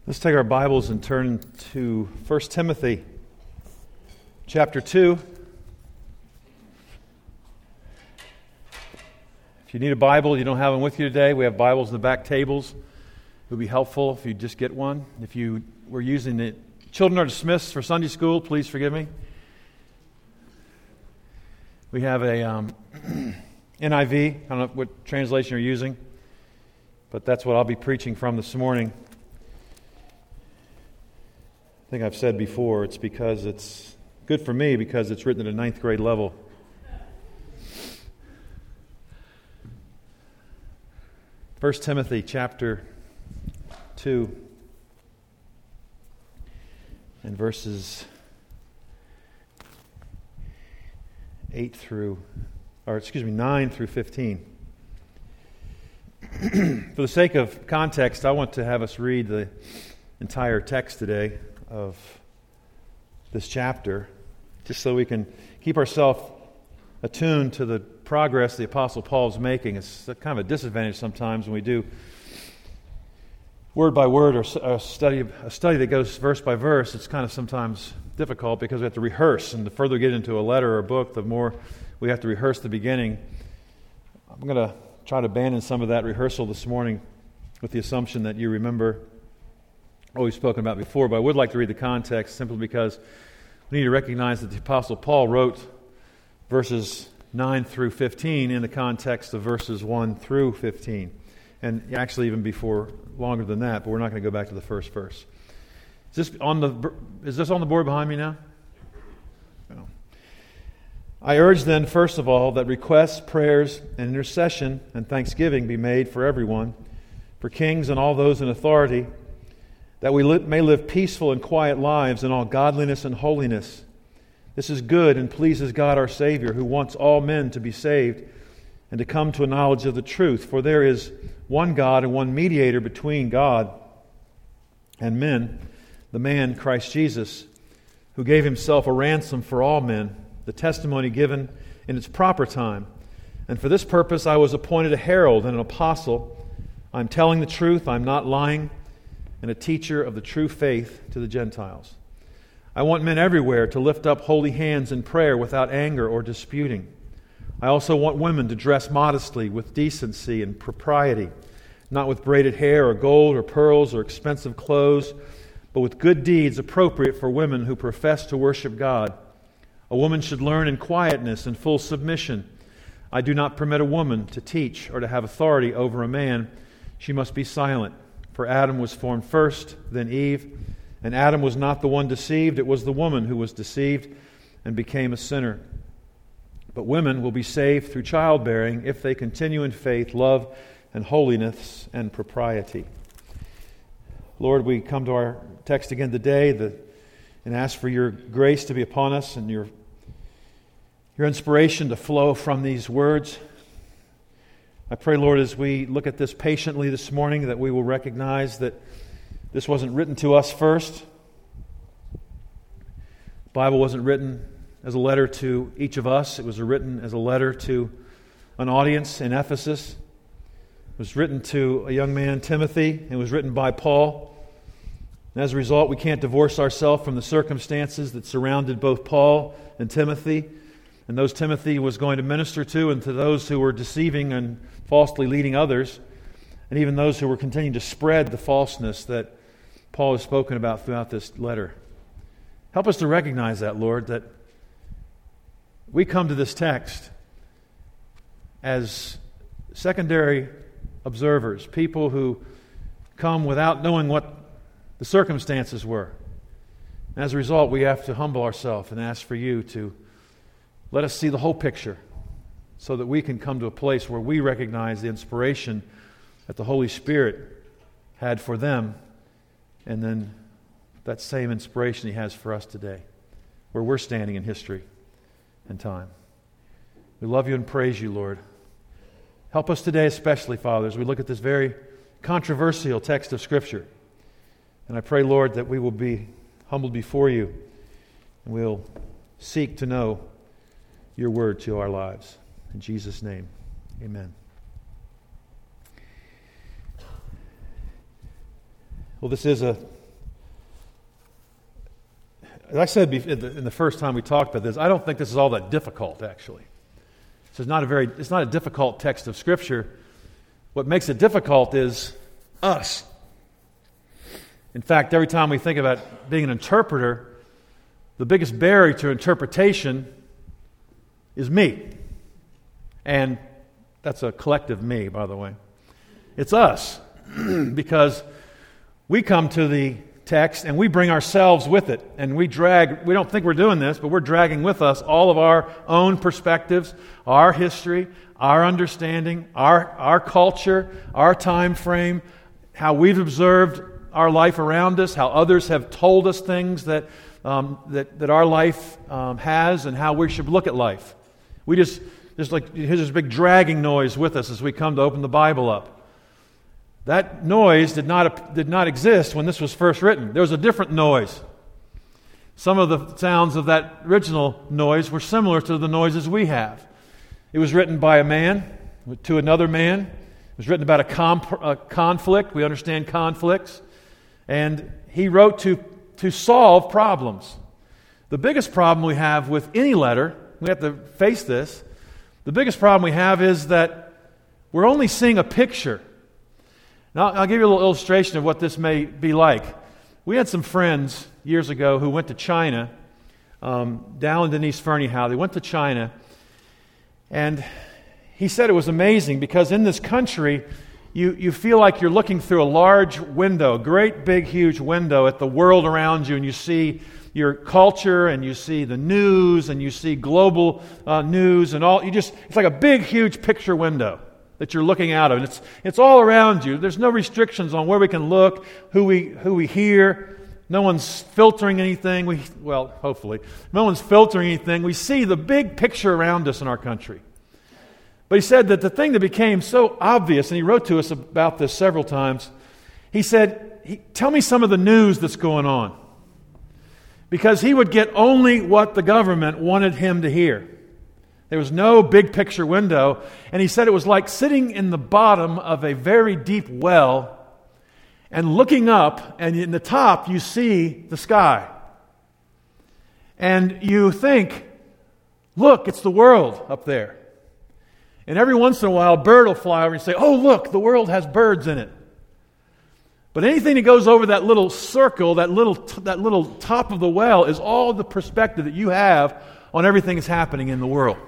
Let's take our Bibles and turn to 1 Timothy chapter 2. If you need a Bible, you don't have one with you today, we have Bibles in the back tables. It would be helpful if you just get one. If you were using it, children are dismissed for Sunday school, please forgive me. We have a NIV, I don't know what translation you're using, but that's what I'll be preaching from this morning. I think I've said before, it's because it's good for me because it's written at a 9th grade level. First Timothy chapter 2 and verses 9 through 15. For the sake of context, I want to have us read the entire text today of this chapter, just so we can keep ourselves attuned to the progress the Apostle Paul is making. It's kind of a disadvantage sometimes when we do word by word or a study that goes verse by verse. It's kind of sometimes difficult because we have to rehearse, and the further we get into a letter or a book, the more we have to rehearse the beginning. I'm going to try to abandon some of that rehearsal this morning with the assumption that you remember what we've spoken about before, but I would like to read the context simply because we need to recognize that the Apostle Paul wrote verses 9 through 15 in the context of verses 1 through 15, and actually even before, longer than that, but we're not going to go back to the first verse. Is this on the board behind me now? No. I urge then, first of all, that requests, prayers, and intercession and thanksgiving be made for everyone, for kings and all those in authority, that we may live peaceful and quiet lives in all godliness and holiness. This is good and pleases God our Savior, who wants all men to be saved and to come to a knowledge of the truth. For there is one God and one mediator between God and men, the man Christ Jesus, who gave himself a ransom for all men, the testimony given in its proper time. And for this purpose I was appointed a herald and an apostle. I'm telling the truth, I'm not lying, and a teacher of the true faith to the Gentiles. I want men everywhere to lift up holy hands in prayer without anger or disputing. I also want women to dress modestly with decency and propriety, not with braided hair or gold or pearls or expensive clothes, but with good deeds appropriate for women who profess to worship God. A woman should learn in quietness and full submission. I do not permit a woman to teach or to have authority over a man. She must be silent. For Adam was formed first, then Eve. And Adam was not the one deceived, it was the woman who was deceived and became a sinner. But women will be saved through childbearing if they continue in faith, love, and holiness and propriety. Lord, we come to our text again today and ask for your grace to be upon us and your inspiration to flow from these words. I pray, Lord, as we look at this patiently this morning, that we will recognize that this wasn't written to us first. The Bible wasn't written as a letter to each of us. It was written as a letter to an audience in Ephesus. It was written to a young man, Timothy. It was written by Paul. And as a result, we can't divorce ourselves from the circumstances that surrounded both Paul and Timothy, and those Timothy was going to minister to, and to those who were deceiving and falsely leading others, and even those who were continuing to spread the falseness that Paul has spoken about throughout this letter. Help us to recognize that, Lord, that we come to this text as secondary observers, people who come without knowing what the circumstances were. And as a result, we have to humble ourselves and ask for you to let us see the whole picture so that we can come to a place where we recognize the inspiration that the Holy Spirit had for them, and then that same inspiration He has for us today, where we're standing in history and time. We love you and praise you, Lord. Help us today especially, Father, as we look at this very controversial text of Scripture. And I pray, Lord, that we will be humbled before you and we'll seek to know your word to our lives. In Jesus' name, amen. Well, this is as I said in the first time we talked about this, I don't think this is all that difficult, actually. It's not a difficult text of Scripture. What makes it difficult is us. In fact, every time we think about being an interpreter, the biggest barrier to interpretation is me. And that's a collective me, by the way. It's us. Because we come to the text and we bring ourselves with it. And we don't think we're doing this, but we're dragging with us all of our own perspectives, our history, our understanding, our culture, our time frame, how we've observed our life around us, how others have told us things that our life has, and how we should look at life. We just like here's this big dragging noise with us as we come to open the Bible up. That noise did not exist when this was first written. There was a different noise. Some of the sounds of that original noise were similar to the noises we have. It was written by a man to another man. It was written about a conflict. We understand conflicts. And he wrote to solve problems. The biggest problem we have with any letter, we have to face this, the biggest problem we have is that we're only seeing a picture. Now, I'll give you a little illustration of what this may be like. We had some friends years ago who went to China, Dal and Denise Fernyhough. They went to China, and he said it was amazing because in this country, you feel like you're looking through a large window, a great big huge window at the world around you, and you see your culture, and you see the news, and you see global news, and all. It's like a big huge picture window that you're looking out of, and it's all around you. There's no restrictions on where we can look, who we hear. No one's filtering anything. Hopefully, no one's filtering anything. We see the big picture around us in our country. But he said that the thing that became so obvious, and he wrote to us about this several times, he said, tell me some of the news that's going on. Because he would get only what the government wanted him to hear. There was no big picture window. And he said it was like sitting in the bottom of a very deep well and looking up, and in the top you see the sky. And you think, look, it's the world up there. And every once in a while, a bird will fly over and say, oh, look, the world has birds in it. But anything that goes over that little circle, that little top of the well, is all the perspective that you have on everything that's happening in the world.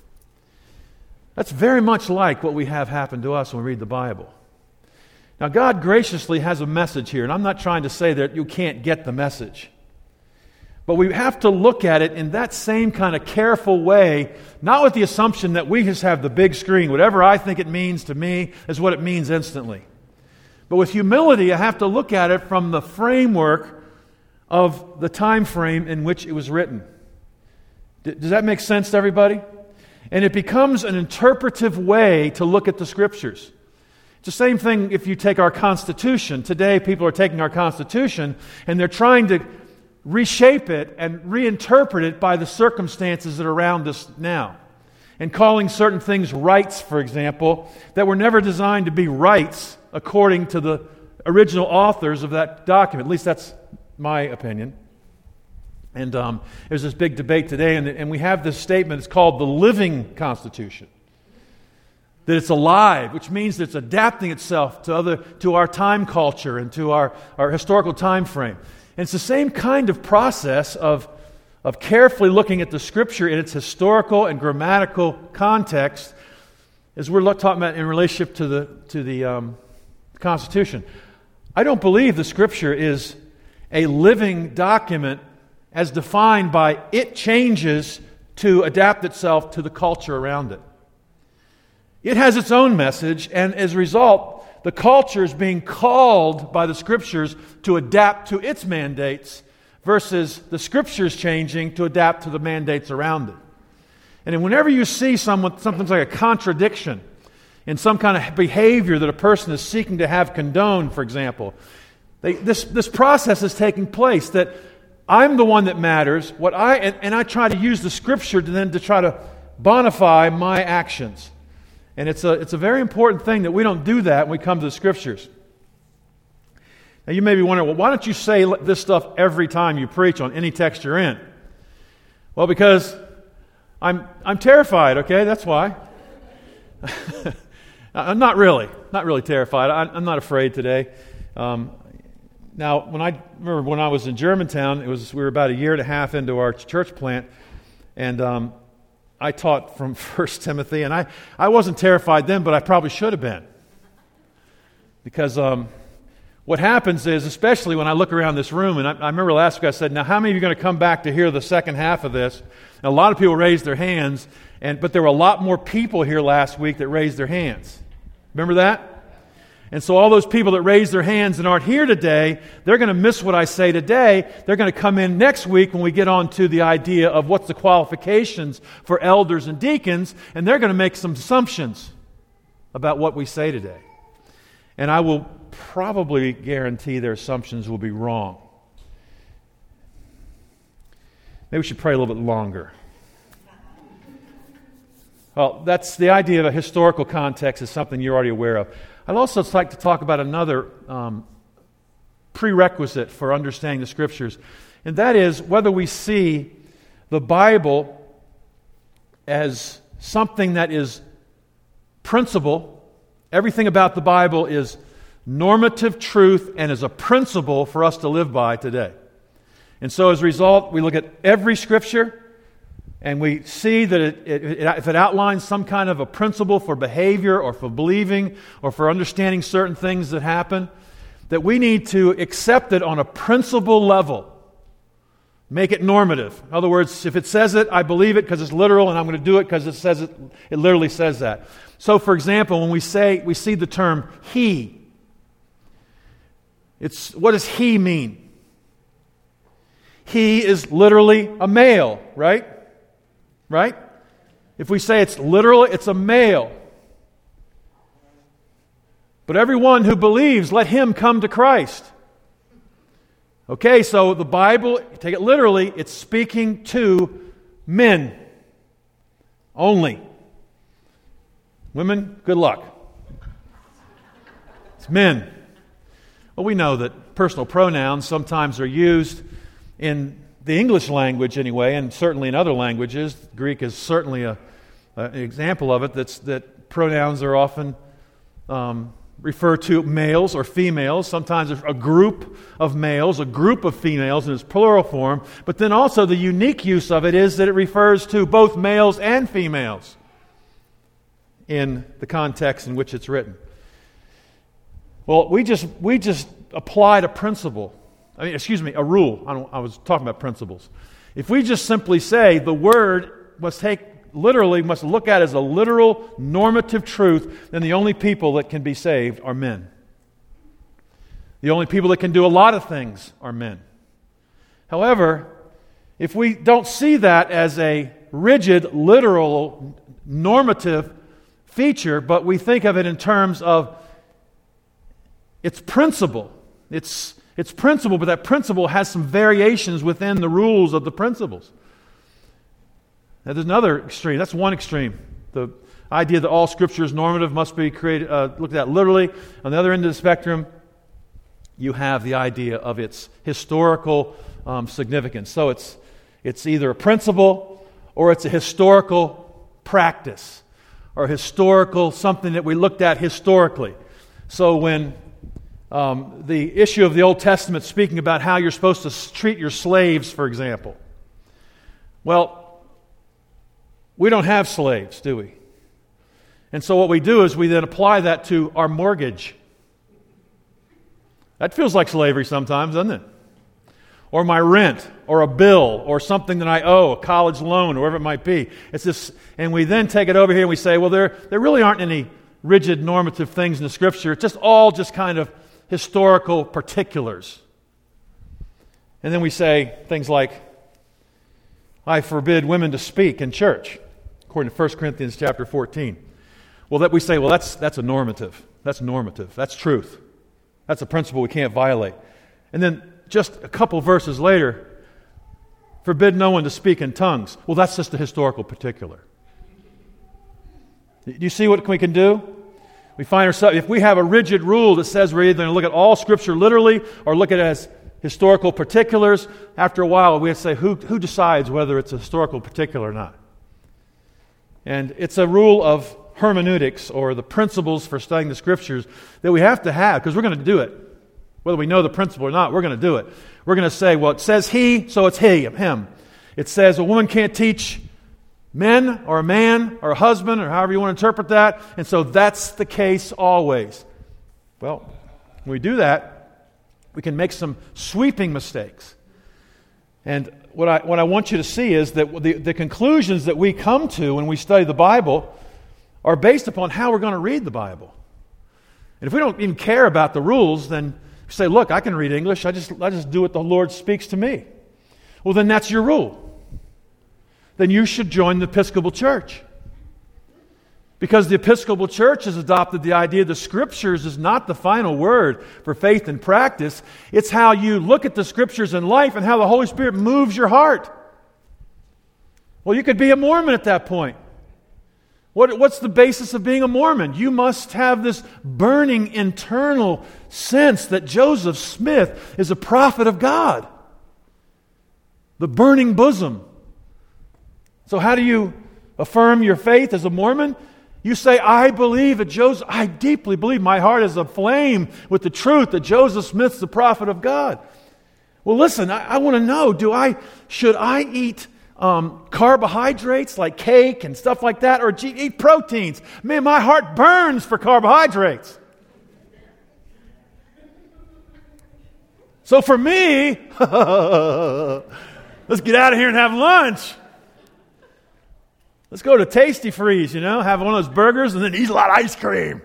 That's very much like what we have happen to us when we read the Bible. Now, God graciously has a message here, and I'm not trying to say that you can't get the message. But we have to look at it in that same kind of careful way, not with the assumption that we just have the big screen. Whatever I think it means to me is what it means instantly. But with humility, I have to look at it from the framework of the time frame in which it was written. Does that make sense to everybody? And it becomes an interpretive way to look at the Scriptures. It's the same thing if you take our Constitution. Today, people are taking our Constitution and they're trying to reshape it and reinterpret it by the circumstances that are around us now. And calling certain things rights, for example, that were never designed to be rights according to the original authors of that document. At least that's my opinion. And there's this big debate today, and we have this statement. It's called the Living Constitution. That it's alive, which means that it's adapting itself to our time culture and to our historical time frame. And it's the same kind of process of carefully looking at the Scripture in its historical and grammatical context as we're talking about in relationship to the Constitution. I don't believe the Scripture is a living document as defined by it changes to adapt itself to the culture around it. It has its own message, and as a result, the culture is being called by the Scriptures to adapt to its mandates versus the Scriptures changing to adapt to the mandates around it. And whenever you see something like a contradiction in some kind of behavior that a person is seeking to have condoned, for example, this process is taking place that I'm the one that matters. I try to use the Scripture to try to bonify my actions. And it's a very important thing that we don't do that when we come to the Scriptures. Now you may be wondering, well, why don't you say this stuff every time you preach on any text you're in? Well, because I'm terrified, okay? That's why. I'm not really terrified. I'm not afraid today. Now, when I was in Germantown, we were about a year and a half into our church plant, and I taught from 1 Timothy, and I wasn't terrified then, but I probably should have been. Because what happens is, especially when I look around this room, and I remember last week I said, now how many of you are going to come back to hear the second half of this? And a lot of people raised their hands, but there were a lot more people here last week that raised their hands. Remember that? And so all those people that raised their hands and aren't here today, they're going to miss what I say today. They're going to come in next week when we get on to the idea of what's the qualifications for elders and deacons, and they're going to make some assumptions about what we say today. And I will probably guarantee their assumptions will be wrong. Maybe we should pray a little bit longer. Well, that's the idea of a historical context is something you're already aware of. I'd also like to talk about another prerequisite for understanding the Scriptures, and that is whether we see the Bible as something that is principle. Everything about the Bible is normative truth and is a principle for us to live by today. And so as a result, we look at every Scripture, and we see that if it outlines some kind of a principle for behavior or for believing or for understanding certain things that happen, that we need to accept it on a principle level. Make it normative. In other words, if it says it, I believe it because it's literal, and I'm going to do it because it says it literally says that. So, for example, when we see the term he, what does he mean? He is literally a male, right? Right? If we say it's literal, it's a male. But everyone who believes, let him come to Christ. Okay, so the Bible, take it literally, it's speaking to men only. Women, good luck. It's men. Well, we know that personal pronouns sometimes are used in the English language anyway, and certainly in other languages. Greek is certainly an example of it, that pronouns are often refer to males or females. Sometimes a group of males, a group of females in its plural form. But then also the unique use of it is that it refers to both males and females in the context in which it's written. Well, we just applied a principle. A rule. I was talking about principles. If we just simply say the word must look at as a literal normative truth, then the only people that can be saved are men. The only people that can do a lot of things are men. However, if we don't see that as a rigid, literal, normative feature, but we think of it in terms of its principle, it's principle, but that principle has some variations within the rules of the principles. Now, there's another extreme. That's one extreme. The idea that all Scripture is normative must be looked at literally. On the other end of the spectrum, you have the idea of its historical significance. So it's either a principle or it's a historical practice or historical something that we looked at historically. So when the issue of the Old Testament speaking about how you're supposed to treat your slaves, for example. Well, we don't have slaves, do we? And so what we do is we then apply that to our mortgage. That feels like slavery sometimes, doesn't it? Or my rent, or a bill, or something that I owe, a college loan, or whatever it might be. It's this, and we then take it over here and we say, well, there really aren't any rigid normative things in the Scripture. It's just all just kind of historical particulars. And then we say things like, I forbid women to speak in church, according to 1 Corinthians chapter 14. Well, that we say, well, that's a normative. That's normative. That's truth. That's a principle we can't violate. And then just a couple verses later, forbid no one to speak in tongues. Well, that's just a historical particular. Do you see what we can do? We find ourselves, if we have a rigid rule that says we're either going to look at all Scripture literally or look at it as historical particulars, after a while we have to say, who decides whether it's a historical particular or not? And it's a rule of hermeneutics, or the principles for studying the Scriptures, that we have to have, because we're going to do it. Whether we know the principle or not, we're going to do it. We're going to say, well, it says he, so it's him. It says a woman can't teach men or a man or a husband, or however you want to interpret that, and so that's the case always. Well, when we do that, we can make some sweeping mistakes. And what I want you to see is that the conclusions that we come to when we study the Bible are based upon how we're going to read the Bible. And if we don't even care about the rules, then say, look, I can read English, I just do what the Lord speaks to me. Well, then that's your rule. Then you should join the Episcopal Church. Because the Episcopal Church has adopted the idea the Scriptures is not the final word for faith and practice. It's how you look at the Scriptures in life and how the Holy Spirit moves your heart. Well, you could be a Mormon at that point. What's the basis of being a Mormon? You must have this burning internal sense that Joseph Smith is a prophet of God. The burning bosom. So how do you affirm your faith as a Mormon? You say, I believe that I deeply believe, my heart is aflame with the truth that Joseph Smith's the prophet of God. Well, listen, I want to know, should I eat carbohydrates like cake and stuff like that, or eat proteins? Man, my heart burns for carbohydrates. So for me, let's get out of here and have lunch. Let's go to Tasty Freeze, have one of those burgers and then eat a lot of ice cream.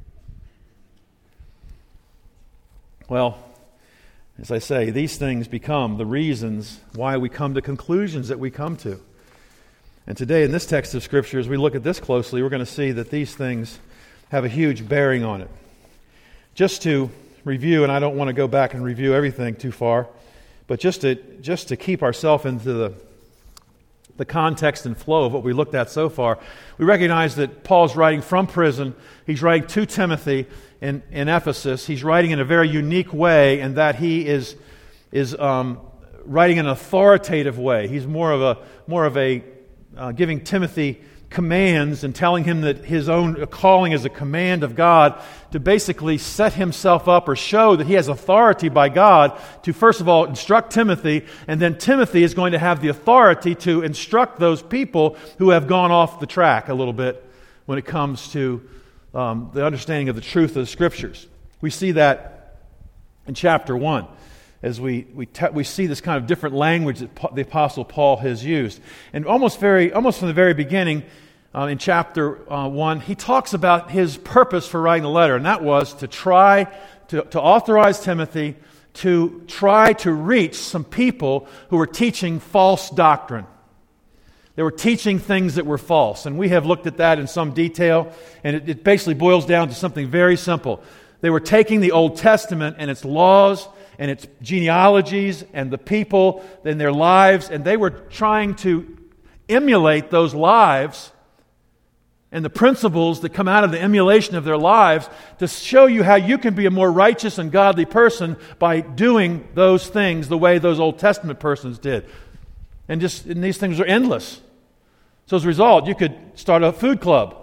Well, as I say, these things become the reasons why we come to conclusions that we come to. And today in this text of Scripture, as we look at this closely, we're going to see that these things have a huge bearing on it. Just to review, and I don't want to go back and review everything too far, but just to keep ourselves into the context and flow of what we looked at so far, we recognize that Paul's writing from prison. He's writing to Timothy in Ephesus. He's writing in a very unique way, in that he is writing in an authoritative way. He's more of a giving Timothy commands and telling him that his own calling is a command of God to basically set himself up or show that he has authority by God to, first of all, instruct Timothy, and then Timothy is going to have the authority to instruct those people who have gone off the track a little bit when it comes to the understanding of the truth of the Scriptures. We see that in chapter 1. As we see this kind of different language that the Apostle Paul has used. And almost from the very beginning, in chapter 1, he talks about his purpose for writing the letter, and that was to try to authorize Timothy to try to reach some people who were teaching false doctrine. They were teaching things that were false, and we have looked at that in some detail, and it basically boils down to something very simple. They were taking the Old Testament and its laws and its genealogies and the people and their lives, and they were trying to emulate those lives and the principles that come out of the emulation of their lives to show you how you can be a more righteous and godly person by doing those things the way those Old Testament persons did. And these things are endless. So as a result, you could start a food club.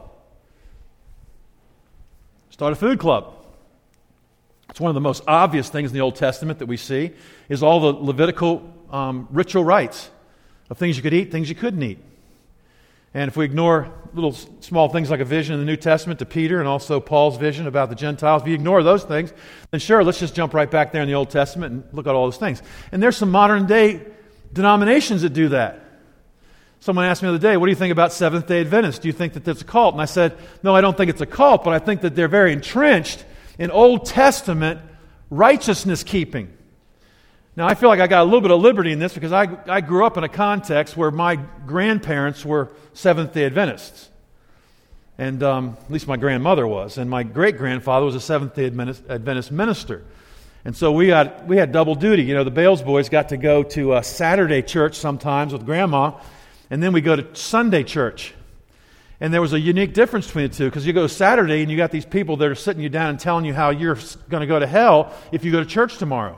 It's one of the most obvious things in the Old Testament that we see is all the Levitical ritual rites of things you could eat, things you couldn't eat. And if we ignore little small things like a vision in the New Testament to Peter and also Paul's vision about the Gentiles, if you ignore those things, then sure, let's just jump right back there in the Old Testament and look at all those things. And there's some modern day denominations that do that. Someone asked me the other day, what do you think about Seventh-day Adventists? Do you think that that's a cult? And I said, no, I don't think it's a cult, but I think that they're very entrenched in Old Testament righteousness keeping. Now, I feel like I got a little bit of liberty in this because I grew up in a context where my grandparents were Seventh-day Adventists. And at least my grandmother was. And my great-grandfather was a Seventh-day Adventist minister. And so we had double duty. The Bales boys got to go to Saturday church sometimes with Grandma, and then we go to Sunday church. And there was a unique difference between the two, because you go Saturday and you got these people that are sitting you down and telling you how you're going to go to hell if you go to church tomorrow.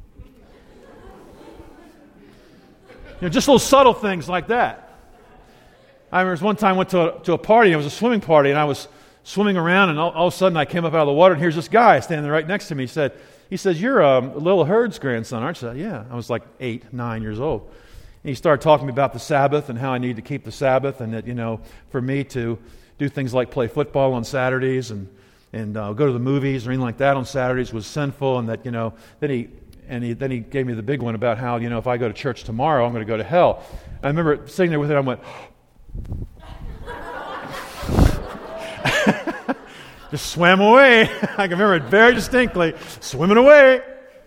Just little subtle things like that. I remember one time I went to a party, it was a swimming party, and I was swimming around, and all of a sudden I came up out of the water, and here's this guy standing right next to me. He says, "You're Lil Hurd's grandson, aren't you?" I said, "Yeah." I was like 8, 9 years old. And he started talking to me about the Sabbath and how I need to keep the Sabbath, and that, for me to do things like play football on Saturdays and go to the movies or anything like that on Saturdays was sinful, and that, then he gave me the big one about how, if I go to church tomorrow, I'm going to go to hell. I remember sitting there with it, I went, just swam away. I can remember it very distinctly, swimming away.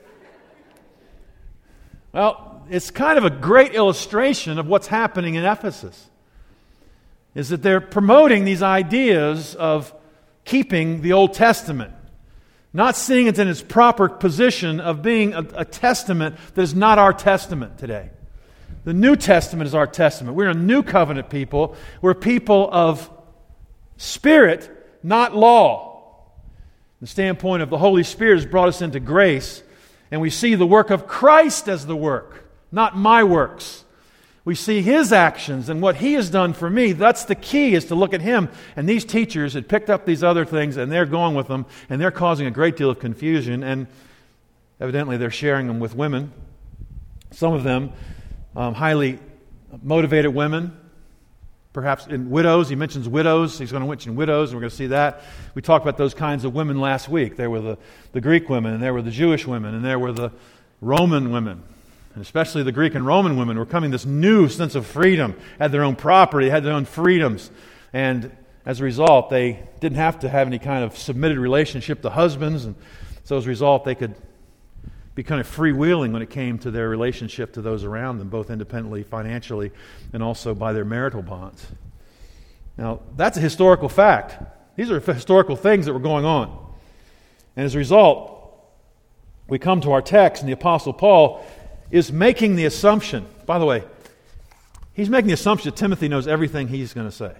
Well, it's kind of a great illustration of what's happening in Ephesus, is that they're promoting these ideas of keeping the Old Testament, not seeing it in its proper position of being a testament that is not our testament today. The New Testament is our testament. We're a new covenant people. We're people of spirit, not law. The standpoint of the Holy Spirit has brought us into grace, and we see the work of Christ as the work, not my works. We see His actions and what He has done for me. That's the key, is to look at Him. And these teachers had picked up these other things, and they're going with them, and they're causing a great deal of confusion, and evidently they're sharing them with women. Some of them, highly motivated women, perhaps in widows. He mentions widows. He's going to mention widows, and we're going to see that. We talked about those kinds of women last week. There were the Greek women, and there were the Jewish women, and there were the Roman women. And especially the Greek and Roman women were coming this new sense of freedom, had their own property, had their own freedoms. And as a result, they didn't have to have any kind of submitted relationship to husbands. And so as a result, they could be kind of freewheeling when it came to their relationship to those around them, both independently, financially, and also by their marital bonds. Now, that's a historical fact. These are historical things that were going on. And as a result, we come to our text, and the Apostle Paul is making the assumption. By the way, he's making the assumption that Timothy knows everything he's going to say.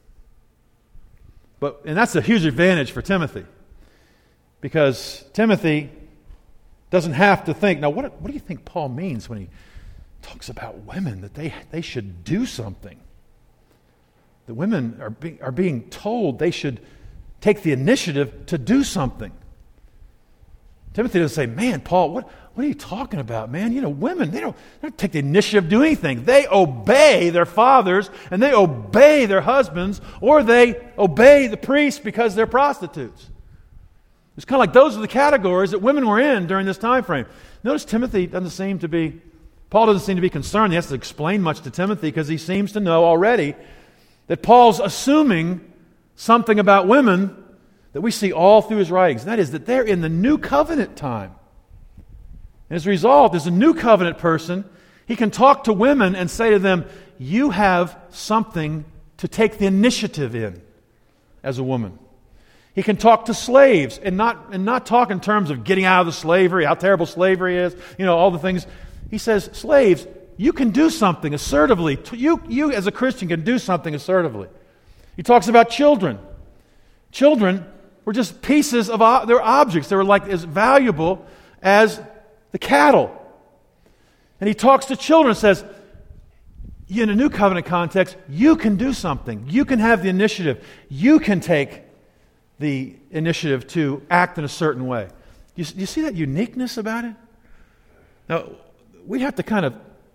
And that's a huge advantage for Timothy, because Timothy doesn't have to think. Now, what do you think Paul means when he talks about women, that they should do something? The women are being told they should take the initiative to do something. Timothy doesn't say, "Man, Paul, what are you talking about, man? Women, they don't take the initiative to do anything. They obey their fathers, and they obey their husbands, or they obey the priests because they're prostitutes." It's kind of like those are the categories that women were in during this time frame. Notice Paul doesn't seem to be concerned. He has to explain much to Timothy, because he seems to know already that Paul's assuming something about women that we see all through his writings. And that is that they're in the new covenant time. And as a result, as a new covenant person, he can talk to women and say to them, "You have something to take the initiative in as a woman." He can talk to slaves and not talk in terms of getting out of the slavery, how terrible slavery is, all the things. He says, "Slaves, you can do something assertively. You as a Christian can do something assertively." He talks about children. Children were just pieces of their objects. They were like as valuable as the cattle. And he talks to children and says, in a new covenant context, you can do something. You can have the initiative. You can take the initiative to act in a certain way. You see that uniqueness about it? Now, we have to kind of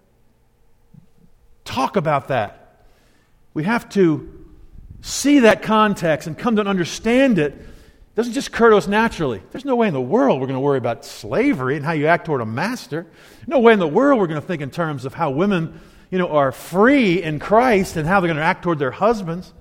talk about that. We have to see that context and come to understand it. It doesn't just occur to us naturally. There's no way in the world we're going to worry about slavery and how you act toward a master. No way in the world we're going to think in terms of how women, are free in Christ and how they're going to act toward their husbands.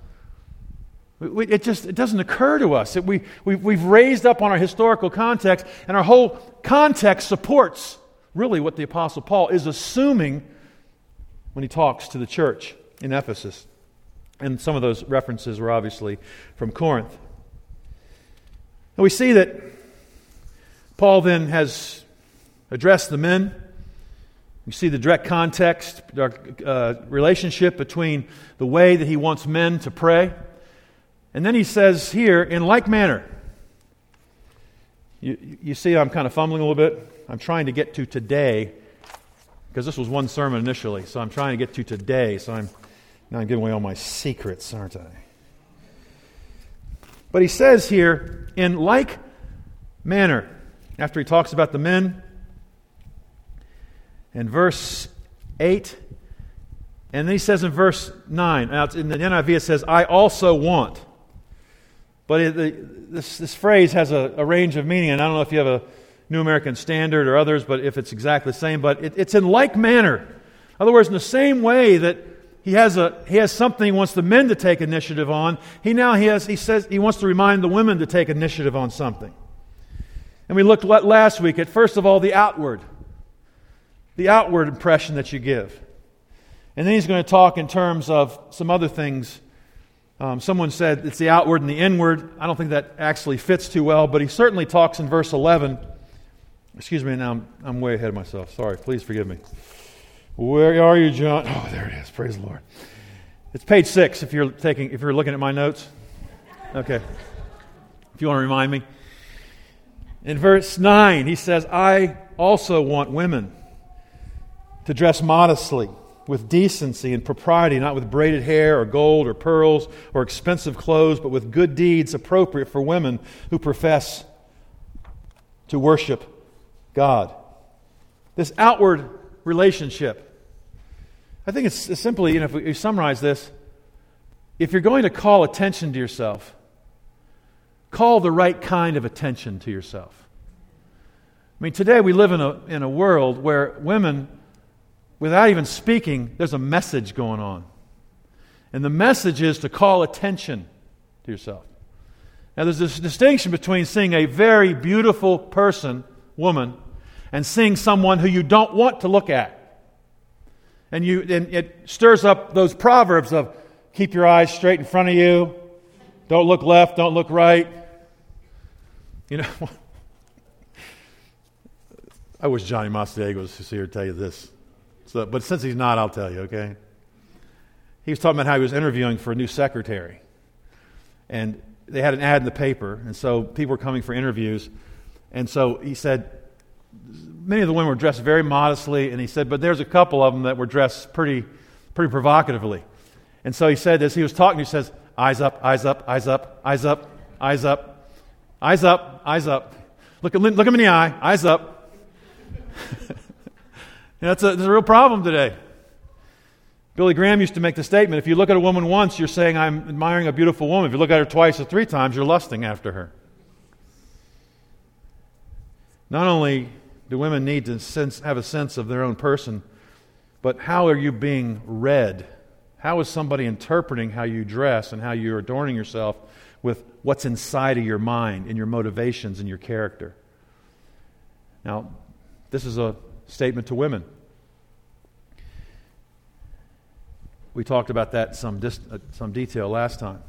It doesn't occur to us. We've raised up on our historical context, and our whole context supports really what the Apostle Paul is assuming when he talks to the church in Ephesus. And some of those references were obviously from Corinth. And we see that Paul then has addressed the men. We see the direct context, relationship between the way that he wants men to pray And then he says here, in like manner. You see I'm kind of fumbling a little bit? I'm trying to get to today, because this was one sermon initially, so I'm trying to get to today, so I'm giving away all my secrets, aren't I? But he says here, in like manner, after he talks about the men, in verse 8, and then he says in verse 9, now in the NIV it says, I also want. But this phrase has a range of meaning, and I don't know if you have a New American Standard or others, but if it's exactly the same, but it's in like manner. In other words, in the same way that he has something he wants the men to take initiative on, he says he wants to remind the women to take initiative on something. And we looked last week at, first of all, the outward impression that you give. And then he's going to talk in terms of some other things. Someone said it's the outward and the inward. I don't think that actually fits too well, but he certainly talks in verse 11. Excuse me, now I'm way ahead of myself. Sorry, please forgive me. Where are you, John? Oh, there it is. Praise the Lord. It's page 6 if you're looking at my notes. Okay. If you want to remind me. In verse 9, he says, I also want women to dress modestly, with decency and propriety, not with braided hair or gold or pearls or expensive clothes, but with good deeds appropriate for women who profess to worship God. This outward relationship. I think it's simply, if we summarize this, if you're going to call attention to yourself, call the right kind of attention to yourself. I mean, today we live in a world where women, without even speaking, there's a message going on. And the message is to call attention to yourself. Now, there's this distinction between seeing a very beautiful person, woman, and seeing someone who you don't want to look at. And it stirs up those proverbs of keep your eyes straight in front of you, don't look left, don't look right. You know, I wish Johnny Mastadiego was here to tell you this. But since he's not, I'll tell you, okay? He was talking about how he was interviewing for a new secretary. And they had an ad in the paper, and so people were coming for interviews. And so he said, many of the women were dressed very modestly, and he said, but there's a couple of them that were dressed pretty provocatively. And so he said, as he was talking, he says, eyes up, eyes up, eyes up, eyes up, eyes up, eyes up, eyes up. Look him in the eye, eyes up. That's a real problem today. Billy Graham used to make the statement, if you look at a woman once, you're saying, I'm admiring a beautiful woman. If you look at her twice or 3 times, you're lusting after her. Not only do women need to have a sense of their own person, but how are you being read? How is somebody interpreting how you dress and how you're adorning yourself with what's inside of your mind and your motivations and your character? Now, this is a statement to women. We talked about that in some detail last time.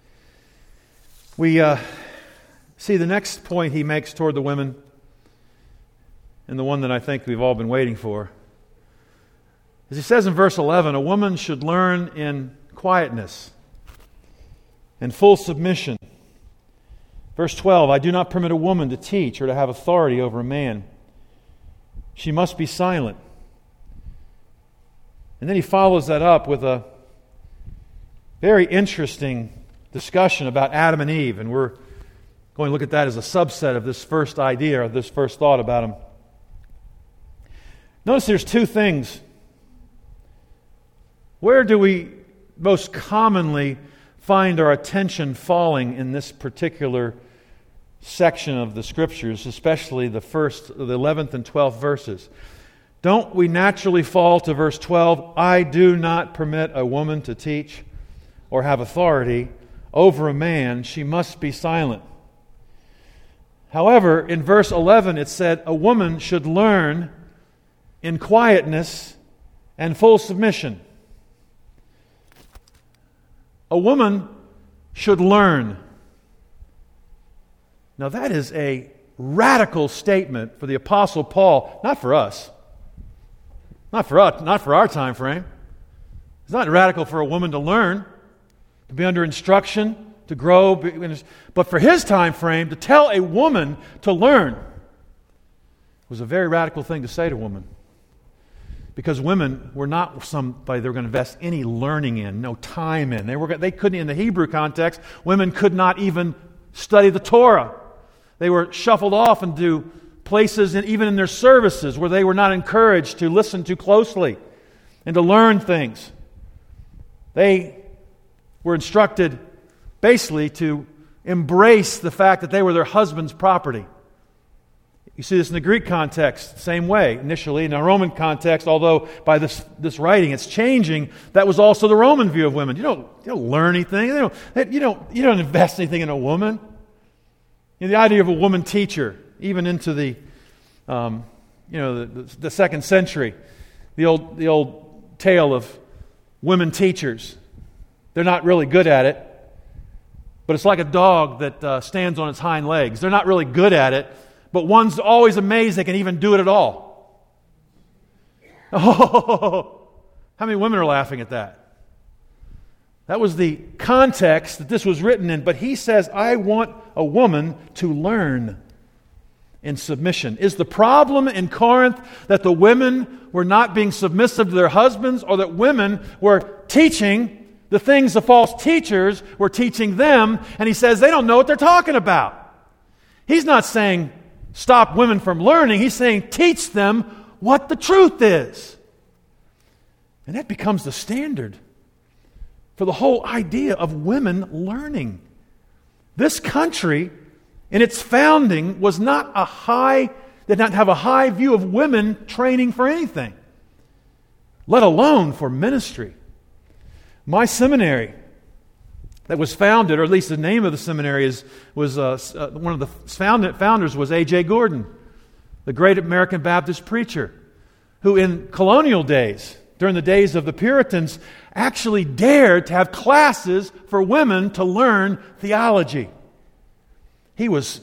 We see the next point he makes toward the women, and the one that I think we've all been waiting for. As he says in verse 11, a woman should learn in quietness and full submission. Verse 12, I do not permit a woman to teach or to have authority over a man. She must be silent. And then he follows that up with a very interesting discussion about Adam and Eve. And we're going to look at that as a subset of this first idea, or this first thought about them. Notice there's 2 things. Where do we most commonly find our attention falling in this particular section of the Scriptures, especially the 11th and 12th verses? Don't we naturally fall to verse 12, I do not permit a woman to teach or have authority over a man, she must be silent. However, in verse 11 it said, a woman should learn in quietness and full submission. A woman should learn. Now that is a radical statement for the Apostle Paul, not for us. Not for our time frame. It's not radical for a woman to learn, to be under instruction, to grow. But for his time frame, to tell a woman to learn was a very radical thing to say to a woman. Because women were not somebody they were going to invest any learning in, no time in. They couldn't, in the Hebrew context, women could not even study the Torah. They were shuffled off into places, and even in their services, where they were not encouraged to listen too closely and to learn things. They were instructed basically to embrace the fact that they were their husband's property. You see this in the Greek context, same way. Initially, in the Roman context, although by this writing it's changing, that was also the Roman view of women. You don't learn anything. You don't invest anything in a woman. The idea of a woman teacher, even into the second century, the old tale of women teachers. They're not really good at it, but it's like a dog that stands on its hind legs. They're not really good at it, but one's always amazed they can even do it at all. Oh, how many women are laughing at that? That was the context that this was written in. But he says, I want a woman to learn in submission. Is the problem in Corinth that the women were not being submissive to their husbands, or that women were teaching the things the false teachers were teaching them? And he says they don't know what they're talking about. He's not saying stop women from learning. He's saying teach them what the truth is. And that becomes the standard for the whole idea of women learning. This country, in its founding, did not have a high view of women training for anything, let alone for ministry. My seminary that was founded, or at least the name of the seminary was one of the founders was A.J. Gordon, the great American Baptist preacher, who in colonial days, during the days of the Puritans, actually dared to have classes for women to learn theology. He was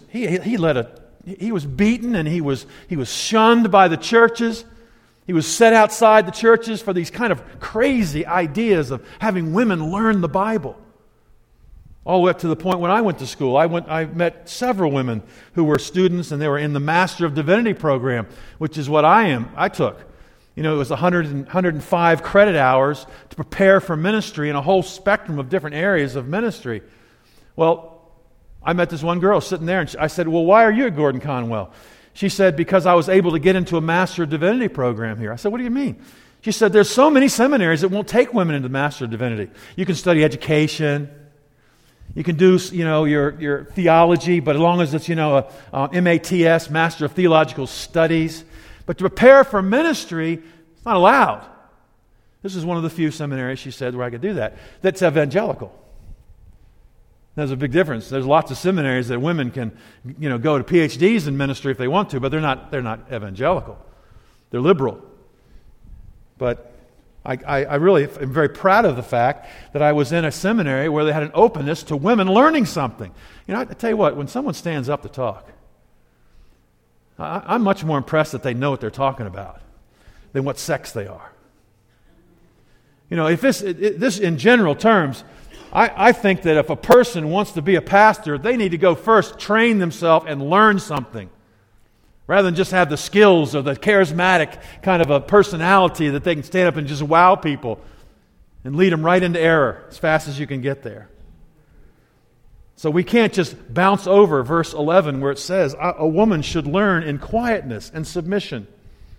beaten, and he was shunned by the churches. He was set outside the churches for these kind of crazy ideas of having women learn the Bible. All the way up to the point when I went to school, I met several women who were students, and they were in the Master of Divinity program, which is what I took. It was 105 credit hours to prepare for ministry in a whole spectrum of different areas of ministry. Well, I met this one girl sitting there, and I said, well, why are you at Gordon Conwell? She said, because I was able to get into a Master of Divinity program here. I said, what do you mean? She said, there's so many seminaries that won't take women into the Master of Divinity. You can study education. You can do, your theology, but as long as it's, a MATS, Master of Theological Studies. But to prepare for ministry, it's not allowed. This is one of the few seminaries, she said, where I could do that. That's evangelical. There's a big difference. There's lots of seminaries that women can, go to PhDs in ministry if they want to, but they're not evangelical. They're liberal. But I really am very proud of the fact that I was in a seminary where they had an openness to women learning something. I tell you what, when someone stands up to talk, I'm much more impressed that they know what they're talking about than what sex they are. If this in general terms, I think that if a person wants to be a pastor, they need to go first train themselves and learn something, rather than just have the skills or the charismatic kind of a personality that they can stand up and just wow people and lead them right into error as fast as you can get there. So we can't just bounce over verse 11 where it says a woman should learn in quietness and submission.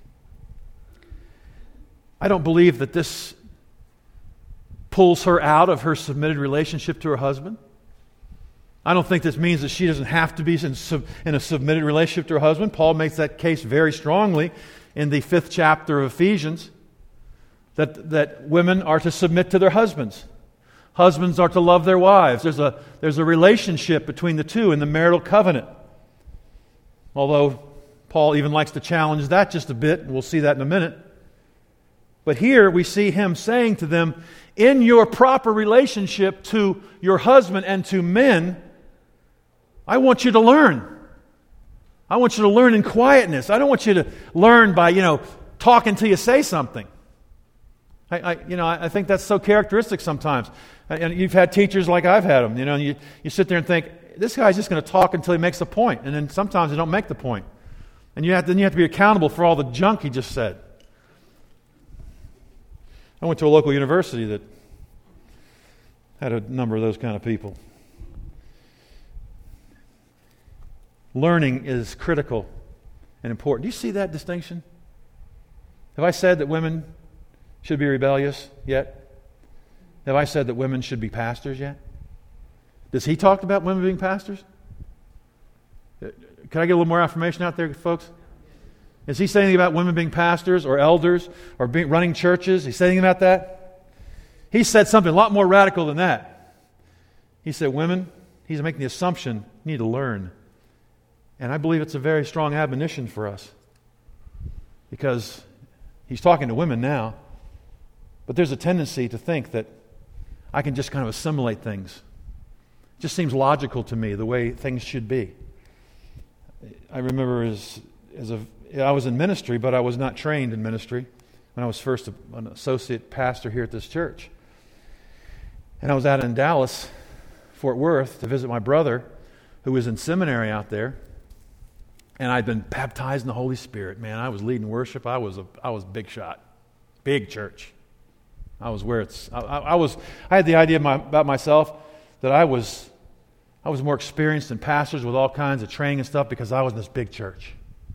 I don't believe that this pulls her out of her submitted relationship to her husband. I don't think this means that she doesn't have to be in a submitted relationship to her husband. Paul makes that case very strongly in the 5th chapter of Ephesians, that women are to submit to their husbands. Husbands are to love their wives. There's a relationship between the two in the marital covenant. Although Paul even likes to challenge that just a bit, and we'll see that in a minute. But here we see him saying to them, in your proper relationship to your husband and to men, I want you to learn. I want you to learn in quietness. I don't want you to learn by, talking till you say something. I think that's so characteristic sometimes. And you've had teachers like I've had them, and you sit there and think, this guy's just going to talk until he makes a point, and then sometimes they don't make the point. And you have to be accountable for all the junk he just said. I went to a local university that had a number of those kind of people. Learning is critical and important. Do you see that distinction? Have I said that women should be rebellious yet? Have I said that women should be pastors yet? Does he talk about women being pastors? Can I get a little more affirmation out there, folks? Is he saying anything about women being pastors or elders or running churches? He said anything about that? He said something a lot more radical than that. He said, women, he's making the assumption, you need to learn. And I believe it's a very strong admonition for us. Because he's talking to women now. But there's a tendency to think that I can just kind of assimilate things. It just seems logical to me, the way things should be. I remember I was in ministry, but I was not trained in ministry when I was first an associate pastor here at this church. And I was out in Dallas, Fort Worth, to visit my brother, who was in seminary out there. And I'd been baptized in the Holy Spirit. Man, I was leading worship. I was big shot, big church. I was where it's. I had the idea about myself that I was more experienced than pastors with all kinds of training and stuff because I was in this big church.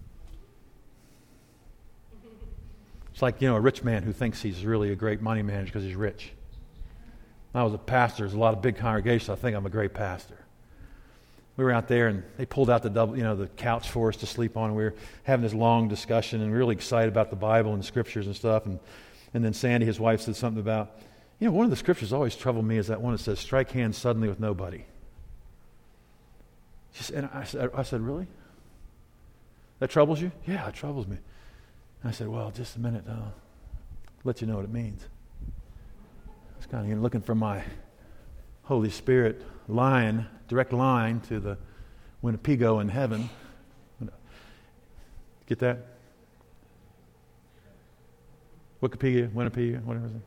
It's like, a rich man who thinks he's really a great money manager because he's rich. I was a pastor. There's a lot of big congregations. I think I'm a great pastor. We were out there, and they pulled out the couch for us to sleep on. And we were having this long discussion, and really excited about the Bible and the Scriptures and stuff. And then Sandy, his wife, said something about, one of the Scriptures that always troubled me is that one that says, "Strike hands suddenly with nobody." And I said, "Really? That troubles you?" "Yeah, it troubles me." And I said, "Well, just a minute. I'll let you know what it means." I was kind of looking for my Holy Spirit direct line to the Winnepigo in heaven. Get that? Wikipedia, Winnepigo, whatever it is.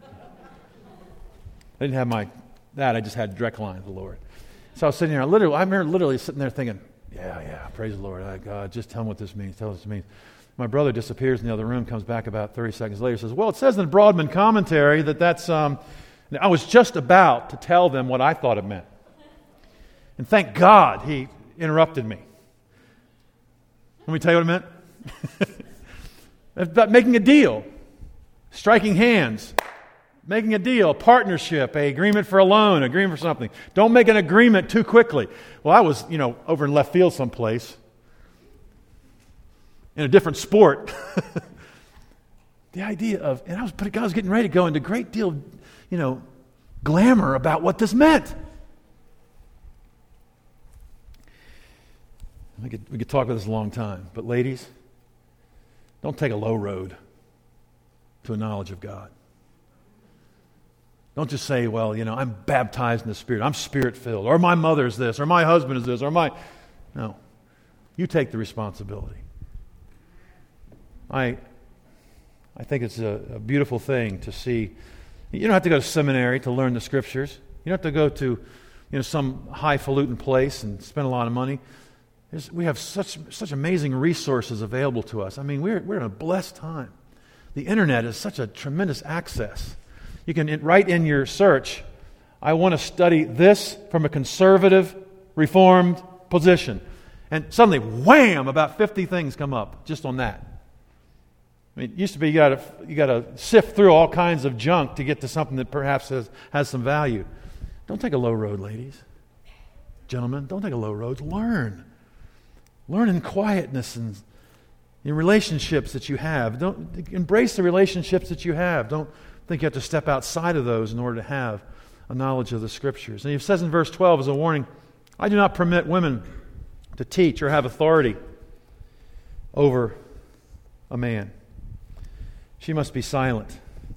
I didn't have I just had direct line to the Lord. So I was sitting there, I remember literally sitting there thinking, yeah, praise the Lord. God, just tell me what this means. Tell us what this means. My brother disappears in the other room, comes back about 30 seconds later, says, "Well, it says in the Broadman commentary that's..." I was just about to tell them what I thought it meant. And thank God he interrupted me. Let me tell you what it meant. It's about making a deal, striking hands, making a deal, partnership, an agreement for a loan, agreement for something. Don't make an agreement too quickly. Well, I was, over in left field someplace in a different sport. The idea of, and I was getting ready to go into a great deal of, glamour about what this meant. We could talk about this a long time, but ladies, don't take a low road to a knowledge of God. Don't just say, "Well, I'm baptized in the Spirit, I'm Spirit-filled, or my mother's this, or my husband is this, or my..." No. You take the responsibility. I think it's a beautiful thing to see. You don't have to go to seminary to learn the Scriptures. You don't have to go to some highfalutin place and spend a lot of money. We have such amazing resources available to us. I mean, we're in a blessed time. The internet is such a tremendous access. You can write in your search, "I want to study this from a conservative, reformed position." And suddenly, wham, about 50 things come up just on that. I mean, it used to be you got to sift through all kinds of junk to get to something that perhaps has some value. Don't take a low road, ladies. Gentlemen, don't take a low road. Learn. Learn in quietness and in relationships that you have. Don't embrace the relationships that you have. Don't think you have to step outside of those in order to have a knowledge of the Scriptures. And it says in verse 12 as a warning, "I do not permit women to teach or have authority over a man. She must be silent."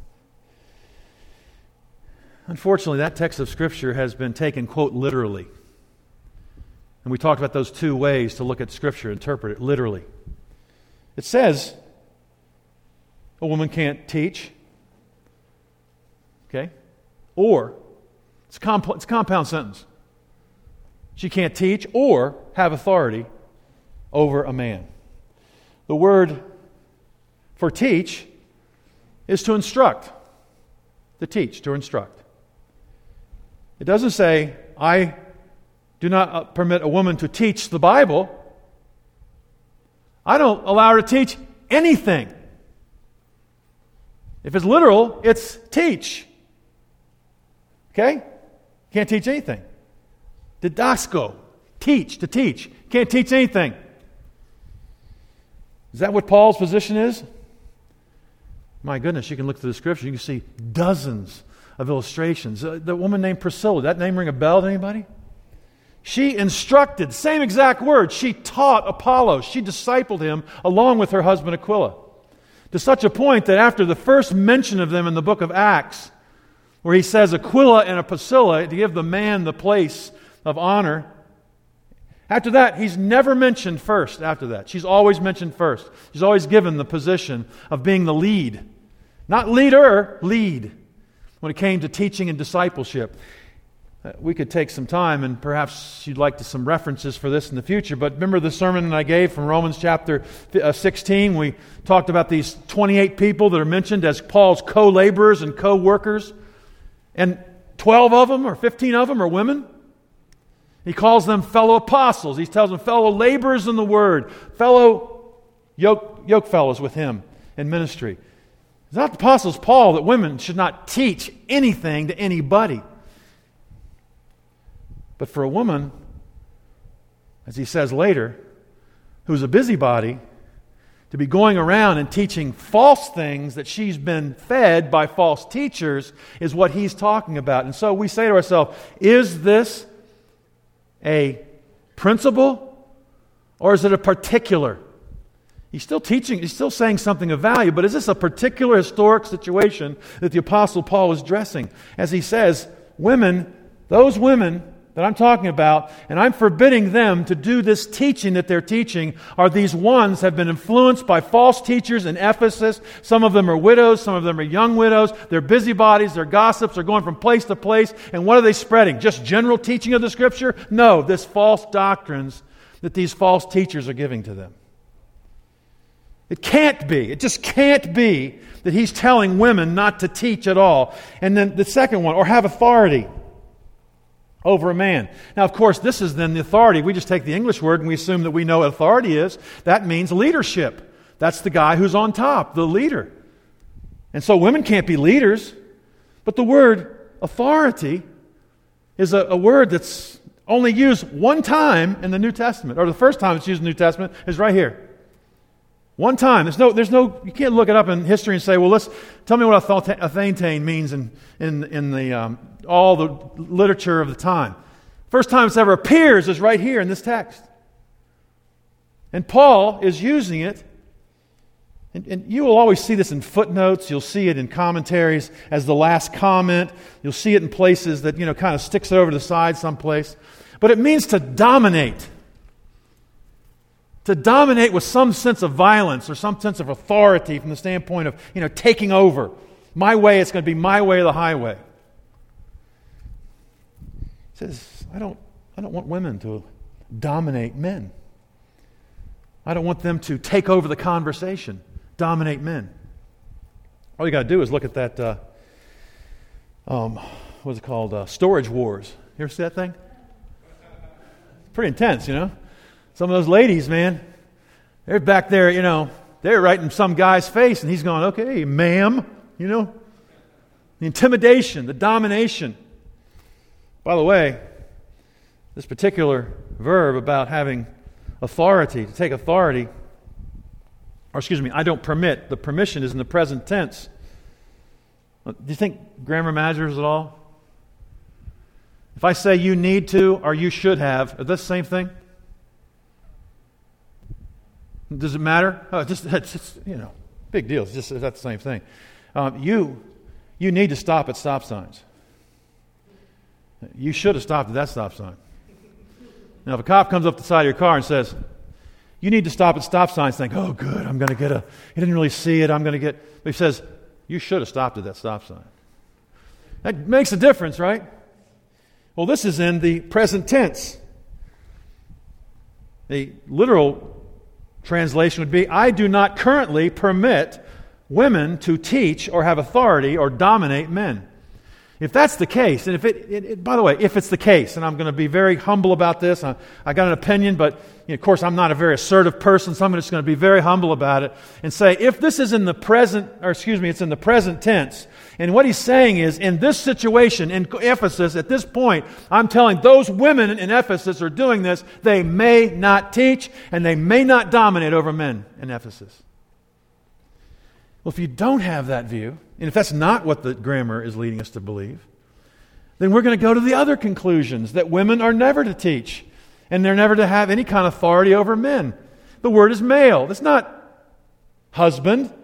Unfortunately, that text of Scripture has been taken, quote, literally. And we talked about those two ways to look at Scripture, interpret it literally. It says a woman can't teach. Okay? Or, it's a compound sentence. She can't teach or have authority over a man. The word for teach is to instruct. To teach, to instruct. It doesn't say, I do not permit a woman to teach the Bible. I don't allow her to teach anything. If it's literal, it's teach. Okay? Can't teach anything. Didasko, teach, to teach. Can't teach anything. Is that what Paul's position is? My goodness, you can look through the Scripture. You can see dozens of illustrations. The woman named Priscilla, did that name ring a bell to anybody? She instructed, same exact words. She taught Apollos. She discipled him along with her husband Aquila. To such a point that after the first mention of them in the book of Acts, where he says Aquila and a Priscilla to give the man the place of honor, after that, he's never mentioned first after that. She's always mentioned first. She's always given the position of being the lead. Not leader, lead, when it came to teaching and discipleship. We could take some time, and perhaps you'd like some references for this in the future, but remember the sermon that I gave from Romans chapter 16? We talked about these 28 people that are mentioned as Paul's co-laborers and co-workers, and 12 of them or 15 of them are women. He calls them fellow apostles. He tells them fellow laborers in the Word, fellow yoke fellows with him in ministry. It's not the apostles Paul that women should not teach anything to anybody. But for a woman, as he says later, who's a busybody, to be going around and teaching false things that she's been fed by false teachers is what he's talking about. And so we say to ourselves, is this a principle or is it a particular? He's still teaching, he's still saying something of value, but is this a particular historic situation that the Apostle Paul is addressing? As he says, women, those women that I'm talking about, and I'm forbidding them to do this teaching that they're teaching, are these ones have been influenced by false teachers in Ephesus. Some of them are widows, some of them are young widows. They're busybodies, they're gossips, they're going from place to place. And what are they spreading? Just general teaching of the Scripture? No, this false doctrines that these false teachers are giving to them. It can't be. It just can't be that he's telling women not to teach at all. And then the second one, or have authority over a man. Now, of course, this is then the authority. We just take the English word and we assume that we know what authority is. That means leadership. That's the guy who's on top, the leader. And so women can't be leaders. But the word authority is a word that's only used one time in the New Testament, or the first time it's used in the New Testament is right here. One time. There's no. You can't look it up in history and say, well, tell me what authentian means in the all the literature of the time. First time it's ever appears is right here in this text. And Paul is using it, and you will always see this in footnotes. You'll see it in commentaries as the last comment. You'll see it in places that, kind of sticks it over to the side someplace. But it means to dominate. To dominate with some sense of violence or some sense of authority from the standpoint of, taking over. My way, it's going to be my way or the highway. He says, I don't want women to dominate men. I don't want them to take over the conversation, dominate men. All you got to do is look at that, what's it called? Storage Wars. You ever see that thing? It's pretty intense, Some of those ladies, man, they're back there, they're right in some guy's face, and he's going, okay, ma'am, the intimidation, the domination. By the way, this particular verb about having authority, to take authority, I don't permit, the permission is in the present tense. Do you think grammar matters at all? If I say you need to or you should have, are they the same thing? Does it matter? Oh, it's big deal. It's just that's the same thing. You need to stop at stop signs. You should have stopped at that stop sign. Now, if a cop comes up the side of your car and says, you need to stop at stop signs, think, oh, good, I'm going to he didn't really see it, I'm going to get... But he says, you should have stopped at that stop sign. That makes a difference, right? Well, this is in the present tense. The literal translation would be, I do not currently permit women to teach or have authority or dominate men. If that's the case, and if by the way, if it's the case, and I'm going to be very humble about this, I got an opinion, but of course I'm not a very assertive person, so I'm just going to be very humble about it and say, if this is in the present, it's in the present tense, and what he's saying is, in this situation in Ephesus, at this point, I'm telling those women in Ephesus who are doing this, they may not teach and they may not dominate over men in Ephesus. Well, if you don't have that view, and if that's not what the grammar is leading us to believe, then we're going to go to the other conclusions, that women are never to teach, and they're never to have any kind of authority over men. The word is male. It's not husband.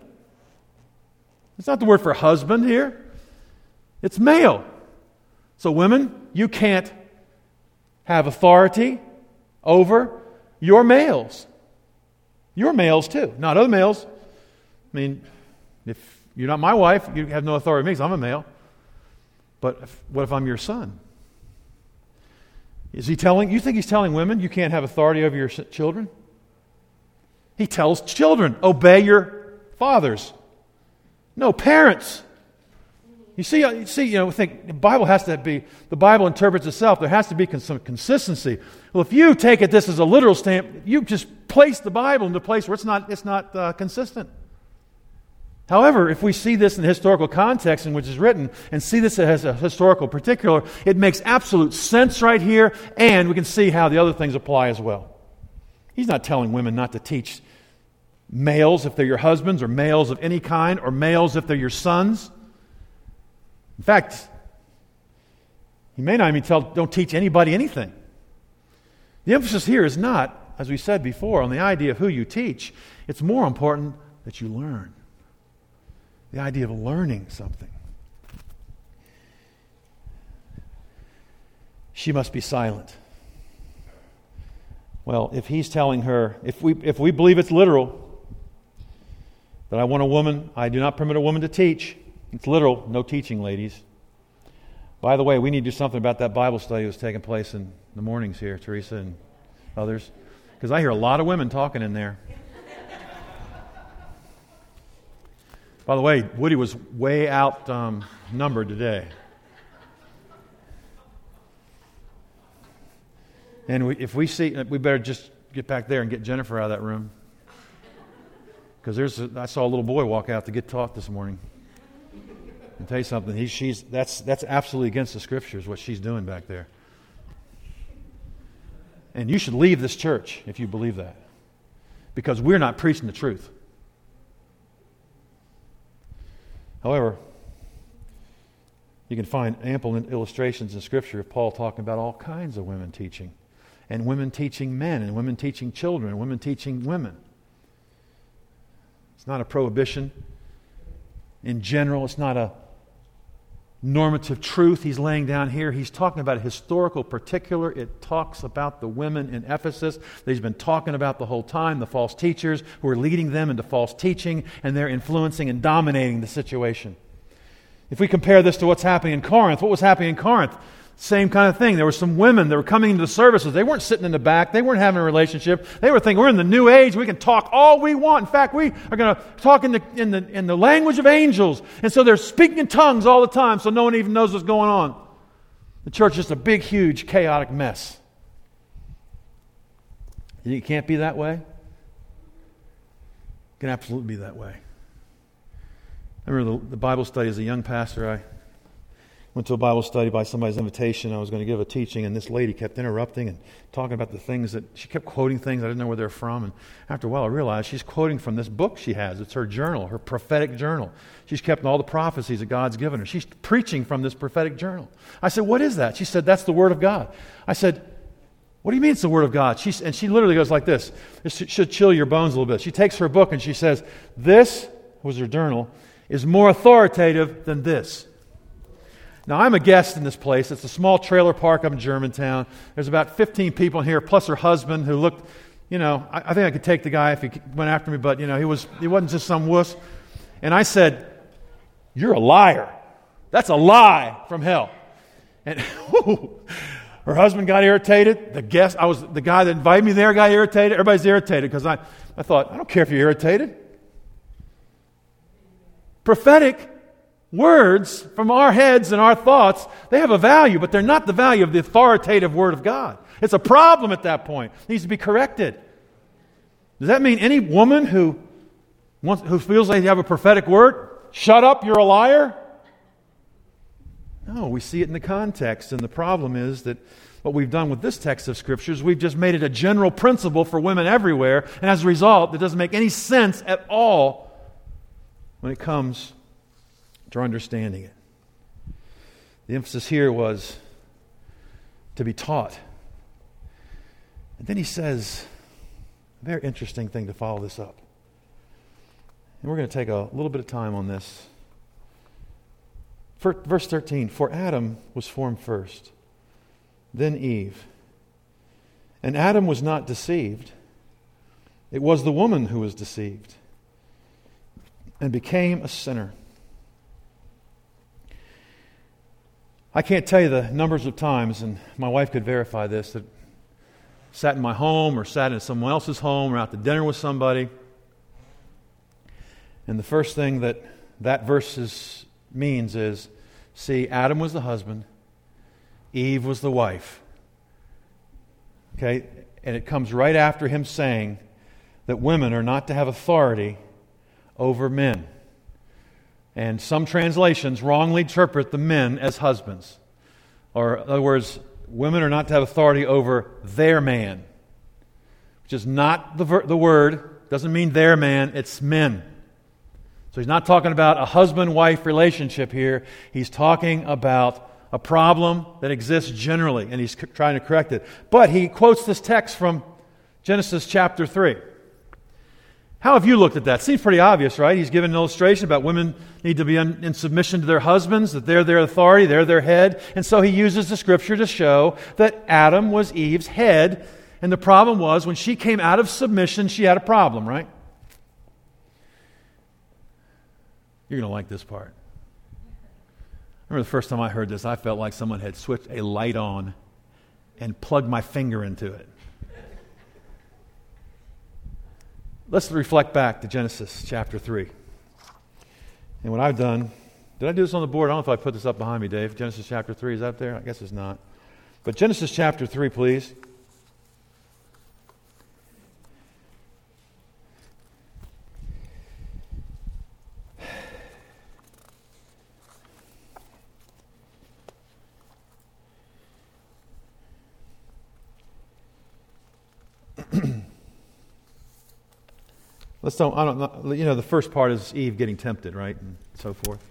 It's not the word for husband here. It's male. So women, you can't have authority over your males. Your males too, not other males. I mean, if you're not my wife, you have no authority over me because I'm a male. But what if I'm your son? You think he's telling women you can't have authority over your children? He tells children, obey your fathers. No, parents. You see, I think the Bible interprets itself. There has to be some consistency. Well, if you take this as a literal stamp, you just place the Bible into a place where it's not consistent. However, if we see this in the historical context in which it's written and see this as a historical particular, it makes absolute sense right here, and we can see how the other things apply as well. He's not telling women not to teach males if they're your husbands, or males of any kind, or males if they're your sons. In fact, he may not even don't teach anybody anything. The emphasis here is not, as we said before, on the idea of who you teach. It's more important that you learn. The idea of learning something. She must be silent. Well, if he's telling her, if we believe it's literal, that I do not permit a woman to teach. It's literal, no teaching, ladies. By the way, we need to do something about that Bible study that was taking place in the mornings here, Teresa and others, because I hear a lot of women talking in there. By the way, Woody was way outnumbered today. And if we see, we better just get back there and get Jennifer out of that room. Because I saw a little boy walk out to get taught this morning. I'll tell you something, that's absolutely against the Scriptures, what she's doing back there. And you should leave this church if you believe that. Because we're not preaching the truth. However, you can find ample illustrations in Scripture of Paul talking about all kinds of women teaching, and women teaching men, and women teaching children, and women teaching women. It's not a prohibition. In general, it's not a normative truth he's laying down here. He's talking about a historical particular. It talks about the women in Ephesus that he's been talking about the whole time, the false teachers who are leading them into false teaching, and they're influencing and dominating the situation. If we compare this to what's happening in Corinth, what was happening in Corinth? Same kind of thing. There were some women that were coming into the services. They weren't sitting in the back. They weren't having a relationship. They were thinking, we're in the new age. We can talk all we want. In fact, we are going to talk in the language of angels. And so they're speaking in tongues all the time, so no one even knows what's going on. The church is just a big, huge, chaotic mess. It can't be that way? It can absolutely be that way. I remember the Bible study as a young pastor. I went to a Bible study by somebody's invitation. I was going to give a teaching, and this lady kept interrupting and talking about the things that she kept quoting things I didn't know where they're from. And after a while, I realized she's quoting from this book she has. It's her journal, her prophetic journal. She's kept all the prophecies that God's given her. She's preaching from this prophetic journal. I said, "What is that?" She said, "That's the Word of God." I said, "What do you mean it's the Word of God?" And she literally goes like this. This should chill your bones a little bit. She takes her book and she says, "This," was her journal, "is more authoritative than this." Now, I'm a guest in this place. It's a small trailer park up in Germantown. There's about 15 people in here, plus her husband, who looked, I think I could take the guy if he went after me, but, he wasn't just some wuss. And I said, "You're a liar." That's a lie from hell. And her husband got irritated. The guy that invited me there got irritated. Everybody's irritated because I thought, I don't care if you're irritated. Prophetic words from our heads and our thoughts, they have a value, but they're not the value of the authoritative Word of God. It's a problem at that point. It needs to be corrected. Does that mean any woman who feels like they have a prophetic word, shut up, you're a liar? No, we see it in the context, and the problem is that what we've done with this text of Scriptures, we've just made it a general principle for women everywhere, and as a result, it doesn't make any sense at all when it comes to understanding it. The emphasis here was to be taught. And then he says a very interesting thing to follow this up. And we're going to take a little bit of time on this. Verse 13, for Adam was formed first, then Eve. And Adam was not deceived. It was the woman who was deceived and became a sinner. I can't tell you the numbers of times, and my wife could verify this, that sat in my home or sat in someone else's home or out to dinner with somebody. And the first thing that verse means is, see, Adam was the husband, Eve was the wife. Okay? And it comes right after him saying that women are not to have authority over men. And some translations wrongly interpret the men as husbands. Or, in other words, women are not to have authority over their man. Which is not the word. Doesn't mean their man, it's men. So he's not talking about a husband-wife relationship here. He's talking about a problem that exists generally, and he's trying to correct it. But he quotes this text from Genesis chapter 3. How have you looked at that? Seems pretty obvious, right? He's given an illustration about women need to be in submission to their husbands, that they're their authority, they're their head. And so he uses the Scripture to show that Adam was Eve's head, and the problem was when she came out of submission, she had a problem, right? You're going to like this part. I remember the first time I heard this, I felt like someone had switched a light on and plugged my finger into it. Let's reflect back to Genesis chapter 3. And what I've done, did I do this on the board? I don't know if I put this up behind me, Dave. Genesis chapter 3, is that up there? I guess it's not. But Genesis chapter 3, please. The first part is Eve getting tempted, right? And so forth.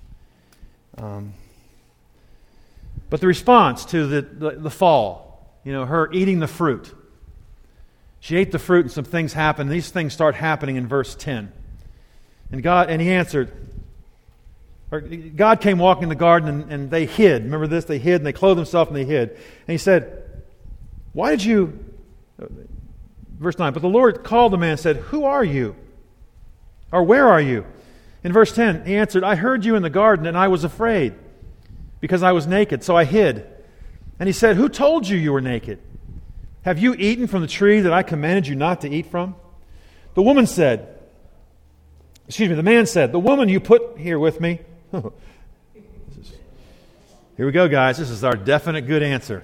But the response to the fall, her eating the fruit. She ate the fruit and some things happened. These things start happening in verse 10. And he answered, God came walking in the garden and they hid. Remember this? They hid and they clothed themselves and they hid. And he said, why did you... Verse 9, but the Lord called the man and said, who are you? Or where are you? In verse 10, he answered, I heard you in the garden and I was afraid because I was naked, so I hid. And he said, who told you you were naked? Have you eaten from the tree that I commanded you not to eat from? The man said, the woman you put here with me. Here we go, guys. This is our definite good answer.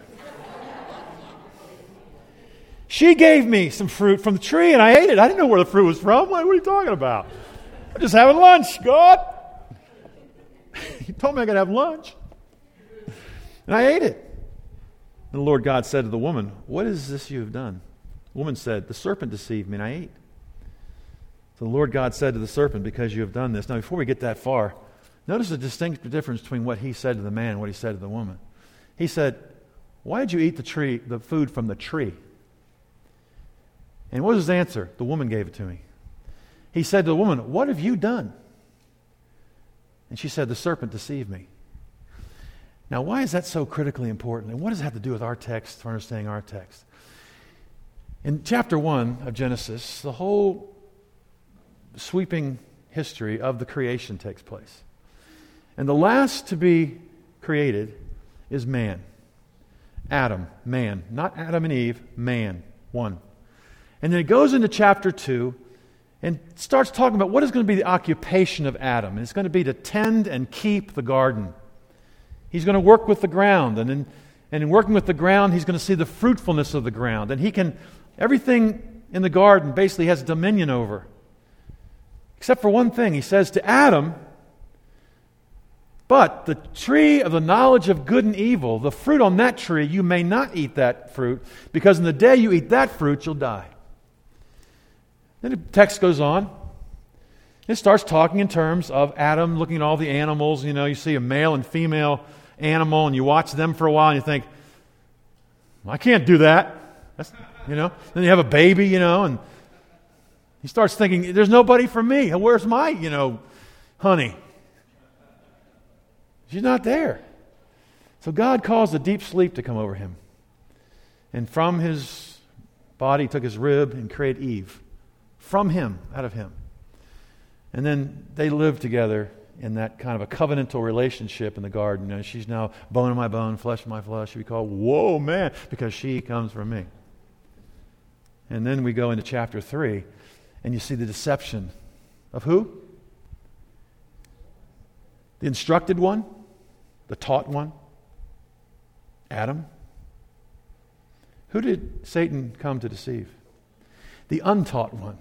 She gave me some fruit from the tree and I ate it. I didn't know where the fruit was from. What are you talking about? I'm just having lunch, God. You told me I could have lunch. And I ate it. And the Lord God said to the woman, what is this you have done? The woman said, the serpent deceived me and I ate. So the Lord God said to the serpent, because you have done this. Now before we get that far, notice the distinct difference between what he said to the man and what he said to the woman. He said, why did you eat the food from the tree? And what was his answer? The woman gave it to me. He said to the woman, what have you done? And she said, the serpent deceived me. Now, why is that so critically important? And what does it have to do with our text, for understanding our text? In chapter 1 of Genesis, the whole sweeping history of the creation takes place. And the last to be created is man. Adam, man. Not Adam and Eve, man. One. And then it goes into chapter 2 and starts talking about what is going to be the occupation of Adam. And it's going to be to tend and keep the garden. He's going to work with the ground. And in working with the ground, he's going to see the fruitfulness of the ground. And everything in the garden basically has dominion over. Except for one thing. He says to Adam, but the tree of the knowledge of good and evil, the fruit on that tree, you may not eat that fruit, because in the day you eat that fruit, you'll die. Then the text goes on. It starts talking in terms of Adam looking at all the animals. You see a male and female animal, and you watch them for a while, and you think, I can't do that. Then you have a baby, and he starts thinking, there's nobody for me. Where's my, honey? She's not there. So God caused a deep sleep to come over him. And from his body took his rib and created Eve. From him, out of him. And then they lived together in that kind of a covenantal relationship in the garden. She's now bone of my bone, flesh of my flesh. We call, whoa, man, because she comes from me. And then we go into chapter 3, and you see the deception of who? The instructed one? The taught one? Adam? Who did Satan come to deceive? The untaught one.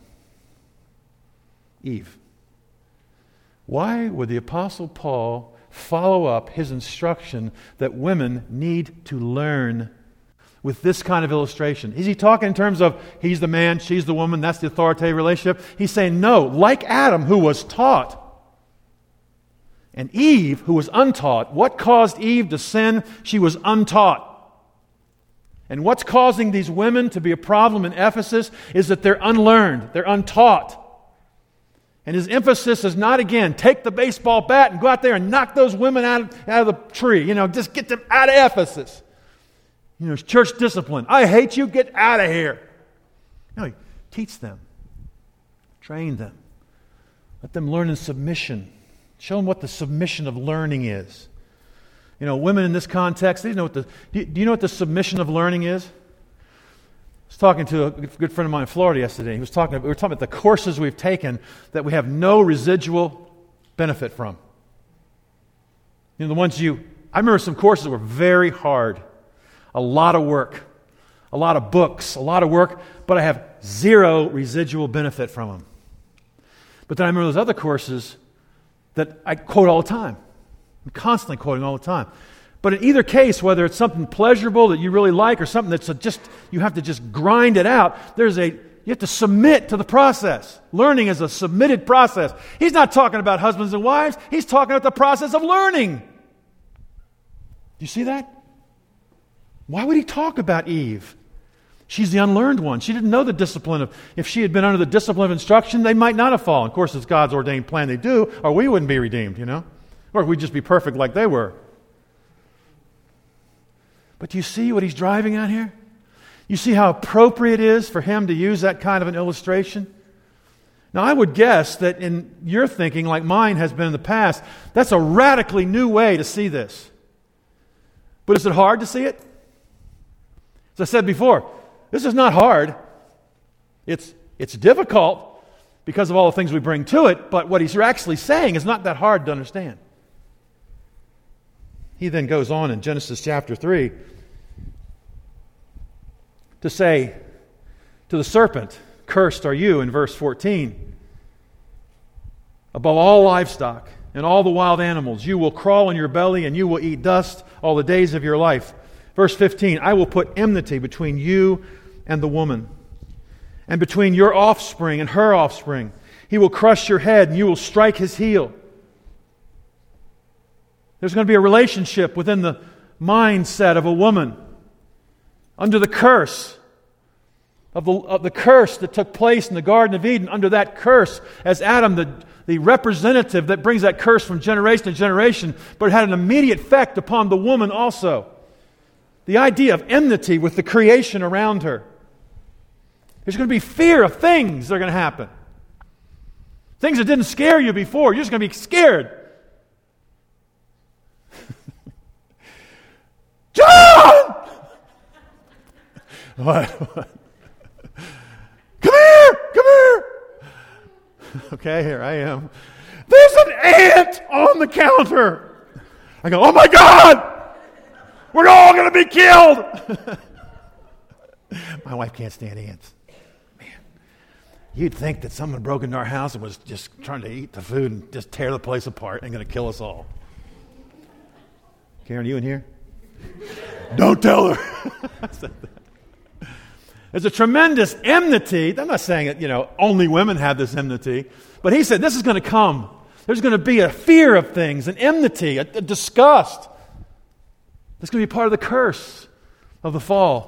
Eve. Why would the Apostle Paul follow up his instruction that women need to learn with this kind of illustration? Is he talking in terms of he's the man, she's the woman, that's the authoritative relationship? He's saying no, like Adam who was taught, and Eve, who was untaught. What caused Eve to sin? She was untaught. And what's causing these women to be a problem in Ephesus is that they're unlearned, they're untaught. And his emphasis is not, again, take the baseball bat and go out there and knock those women out of the tree. Just get them out of Ephesus. Church discipline. I hate you, get out of here. No, teach them. Train them. Let them learn in submission. Show them what the submission of learning is. Women in this context, do you know what the submission of learning is? I was talking to a good friend of mine in Florida yesterday. We were talking about the courses we've taken that we have no residual benefit from. The ones I remember some courses that were very hard. A lot of work. A lot of books. A lot of work. But I have zero residual benefit from them. But then I remember those other courses that I quote all the time. I'm constantly quoting all the time. But in either case, whether it's something pleasurable that you really like or something that's you have to just grind it out, you have to submit to the process. Learning is a submitted process. He's not talking about husbands and wives. He's talking about the process of learning. Do you see that? Why would he talk about Eve? She's the unlearned one. She didn't know the discipline of, if she had been under the discipline of instruction, they might not have fallen. Of course, it's God's ordained plan they do, or we wouldn't be redeemed, Or we'd just be perfect like they were. But do you see what he's driving at here? You see how appropriate it is for him to use that kind of an illustration? Now, I would guess that in your thinking, like mine has been in the past, that's a radically new way to see this. But is it hard to see it? As I said before, this is not hard. It's difficult because of all the things we bring to it, but what he's actually saying is not that hard to understand. He then goes on in Genesis chapter 3 to say to the serpent, cursed are you, in verse 14. Above all livestock and all the wild animals, you will crawl on your belly and you will eat dust all the days of your life. Verse 15, I will put enmity between you and the woman, and between your offspring and her offspring. He will crush your head and you will strike his heel. There's going to be a relationship within the mindset of a woman under the curse of the curse that took place in the Garden of Eden. Under that curse, as Adam, the representative that brings that curse from generation to generation, but it had an immediate effect upon the woman also. The idea of enmity with the creation around her. There's going to be fear of things that are going to happen. Things that didn't scare you before, you're just going to be scared. What? Come here! Come here! Okay, here I am. There's an ant on the counter. I go, oh my God! We're all going to be killed! My wife can't stand ants. Man, you'd think that someone broke into our house and was just trying to eat the food and just tear the place apart and going to kill us all. Karen, you in here? Don't tell her. There's a tremendous enmity. I'm not saying that, only women have this enmity. But he said this is going to come. There's going to be a fear of things, an enmity, a disgust. That's going to be part of the curse of the fall.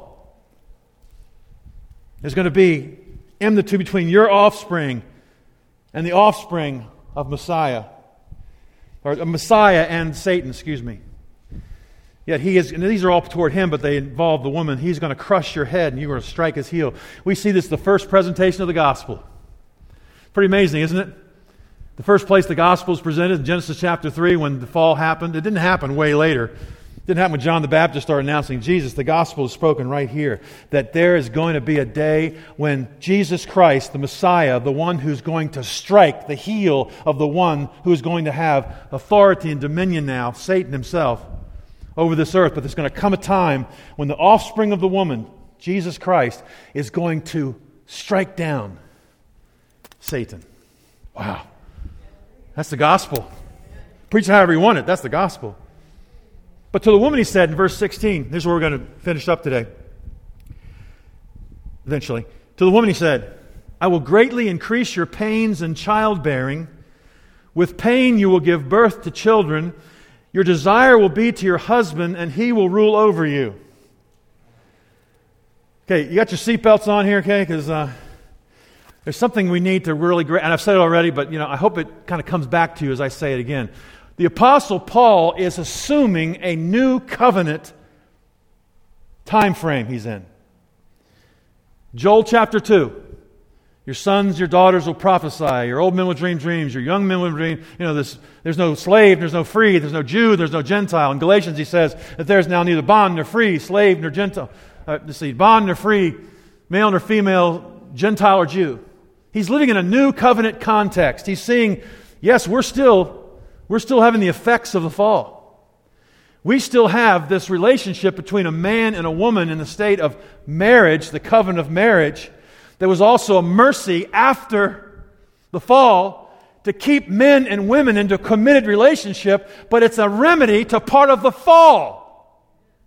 There's going to be enmity between your offspring and the offspring of Messiah. Or Messiah and Satan, excuse me. Yet he is, and these are all toward him, but they involve the woman. He's going to crush your head and you're going to strike his heel. We see this the first presentation of the gospel. Pretty amazing, isn't it? The first place the gospel is presented in Genesis chapter 3 when the fall happened. It didn't happen way later. It didn't happen when John the Baptist started announcing Jesus. The gospel is spoken right here. That there is going to be a day when Jesus Christ, the Messiah, the one who's going to strike the heel of the one who is going to have authority and dominion now, Satan himself, over this earth. But there's going to come a time when the offspring of the woman, Jesus Christ, is going to strike down Satan. Wow. That's the gospel. Preach it however you want it. That's the gospel. But to the woman he said in verse 16, this is where we're going to finish up today. Eventually. To the woman he said, I will greatly increase your pains in childbearing. With pain you will give birth to children. Your desire will be to your husband, and he will rule over you. Okay, you got your seatbelts on here, okay? Because there's something we need to really, and I've said it already, but I hope it kind of comes back to you as I say it again. The Apostle Paul is assuming a new covenant time frame he's in. Joel chapter 2. Your sons, your daughters will prophesy. Your old men will dream dreams. Your young men will dream. There's no slave, there's no free, there's no Jew, there's no Gentile. In Galatians he says that there's now neither bond nor free, slave nor Gentile. Bond nor free, male nor female, Gentile or Jew. He's living in a new covenant context. He's seeing, yes, we're still having the effects of the fall. We still have this relationship between a man and a woman in the state of marriage, the covenant of marriage. There was also a mercy after the fall to keep men and women into a committed relationship, but it's a remedy to part of the fall.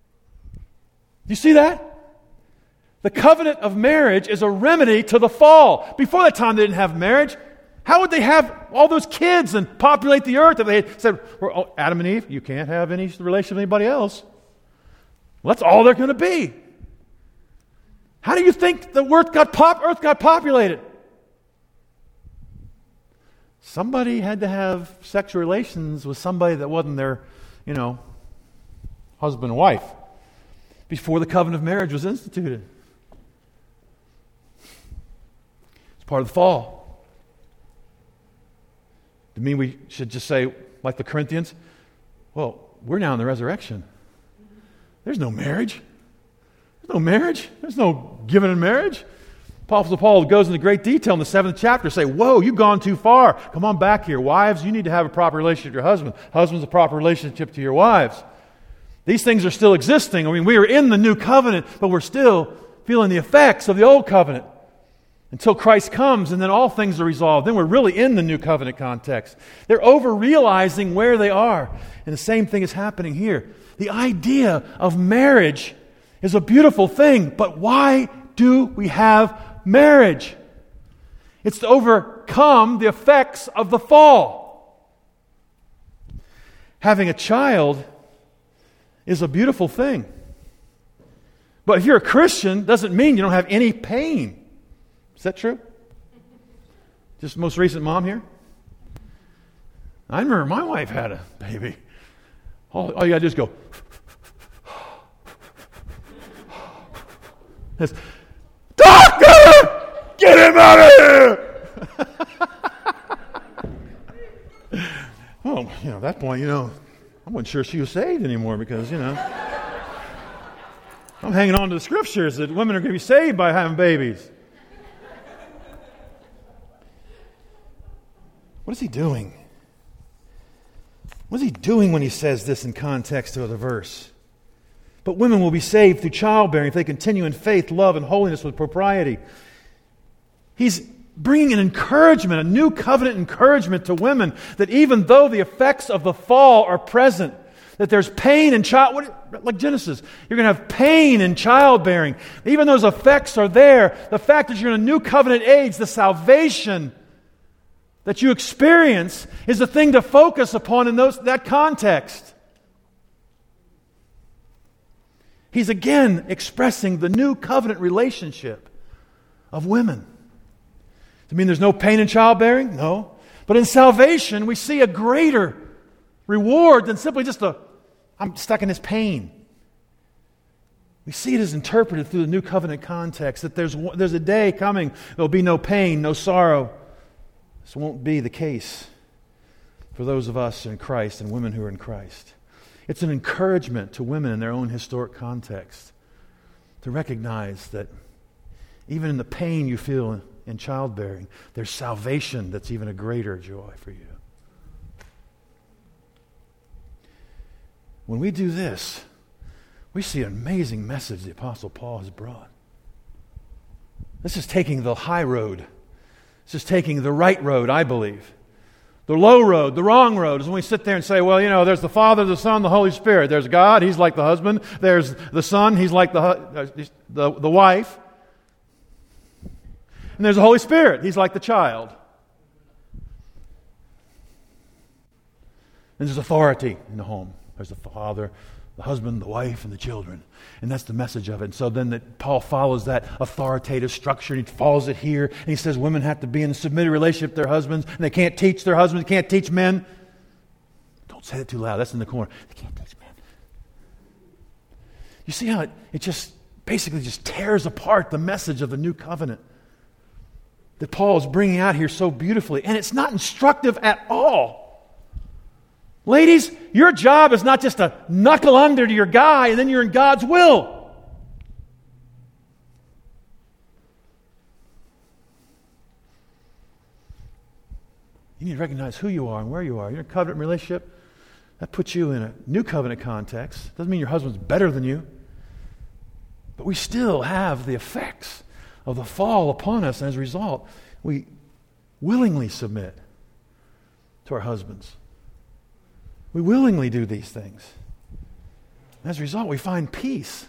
You see that? The covenant of marriage is a remedy to the fall. Before that time they didn't have marriage. How would they have all those kids and populate the earth if they had said, Adam and Eve, you can't have any relation with anybody else? Well, that's all they're going to be. How do you think the earth got populated? Somebody had to have sexual relations with somebody that wasn't their, husband and wife before the covenant of marriage was instituted. It's part of the fall. Does it mean we should just say, like the Corinthians, well, we're now in the resurrection. There's no marriage. There's no marriage. There's no giving in marriage. Apostle Paul goes into great detail in the 7th chapter to say, whoa, you've gone too far. Come on back here. Wives, you need to have a proper relationship with your husband. Husbands, a proper relationship to your wives. These things are still existing. I mean, we are in the new covenant, but we're still feeling the effects of the old covenant until Christ comes, and then all things are resolved. Then we're really in the new covenant context. They're over-realizing where they are. And the same thing is happening here. The idea of marriage is a beautiful thing, but why do we have marriage? It's to overcome the effects of the fall. Having a child is a beautiful thing. But if you're a Christian, doesn't mean you don't have any pain. Is that true? Just most recent mom here? I remember my wife had a baby. All you got to do is go. Doctor! Get him out of here! Well, at that point, I wasn't sure she was saved anymore because, I'm hanging on to the scriptures that women are going to be saved by having babies. What is he doing? What is he doing when he says this in context of the verse? But women will be saved through childbearing if they continue in faith, love, and holiness with propriety. He's bringing an encouragement, a new covenant encouragement to women that even though the effects of the fall are present, that there's pain in like Genesis, you're going to have pain in childbearing. Even those effects are there. The fact that you're in a new covenant age, the salvation that you experience is the thing to focus upon in that context. He's again expressing the new covenant relationship of women. Does it mean there's no pain in childbearing? No. But in salvation, we see a greater reward than simply just I'm stuck in this pain. We see it as interpreted through the new covenant context, that there's a day coming, there'll be no pain, no sorrow. This won't be the case for those of us in Christ and women who are in Christ. It's an encouragement to women in their own historic context to recognize that even in the pain you feel in childbearing, there's salvation that's even a greater joy for you. When we do this, we see an amazing message the Apostle Paul has brought. This is taking the high road. This is taking the right road, I believe. The low road, the wrong road, is when we sit there and say, well, there's the Father, the Son, the Holy Spirit. There's God, He's like the husband. There's the Son, He's like the wife. And there's the Holy Spirit, He's like the child. And there's authority in the home. There's the father, the husband, the wife, and the children. And that's the message of it. And so then Paul follows that authoritative structure, and he follows it here. And he says women have to be in a submitted relationship with their husbands, and they can't teach their husbands, they can't teach men. Don't say it too loud, that's in the corner. They can't teach men. You see how it just basically just tears apart the message of the new covenant that Paul is bringing out here so beautifully. And it's not instructive at all. Ladies, your job is not just to knuckle under to your guy and then you're in God's will. You need to recognize who you are and where you are. You're in a covenant relationship. That puts you in a new covenant context. Doesn't mean your husband's better than you. But we still have the effects of the fall upon us, and as a result, we willingly submit to our husbands. We willingly do these things. As a result, we find peace.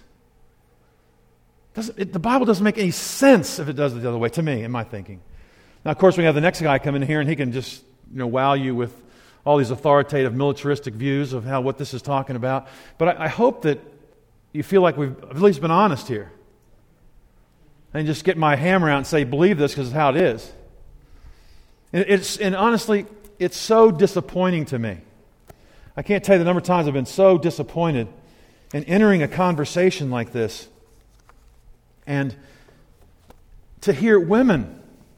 The Bible doesn't make any sense if it does it the other way, to me, in my thinking. Now, of course, we have the next guy come in here, and he can just wow you with all these authoritative, militaristic views of what this is talking about. But I hope that you feel like we've at least been honest here. And just get my hammer out and say, believe this because it's how it is. And honestly, it's so disappointing to me. I can't tell you the number of times I've been so disappointed in entering a conversation like this and to hear women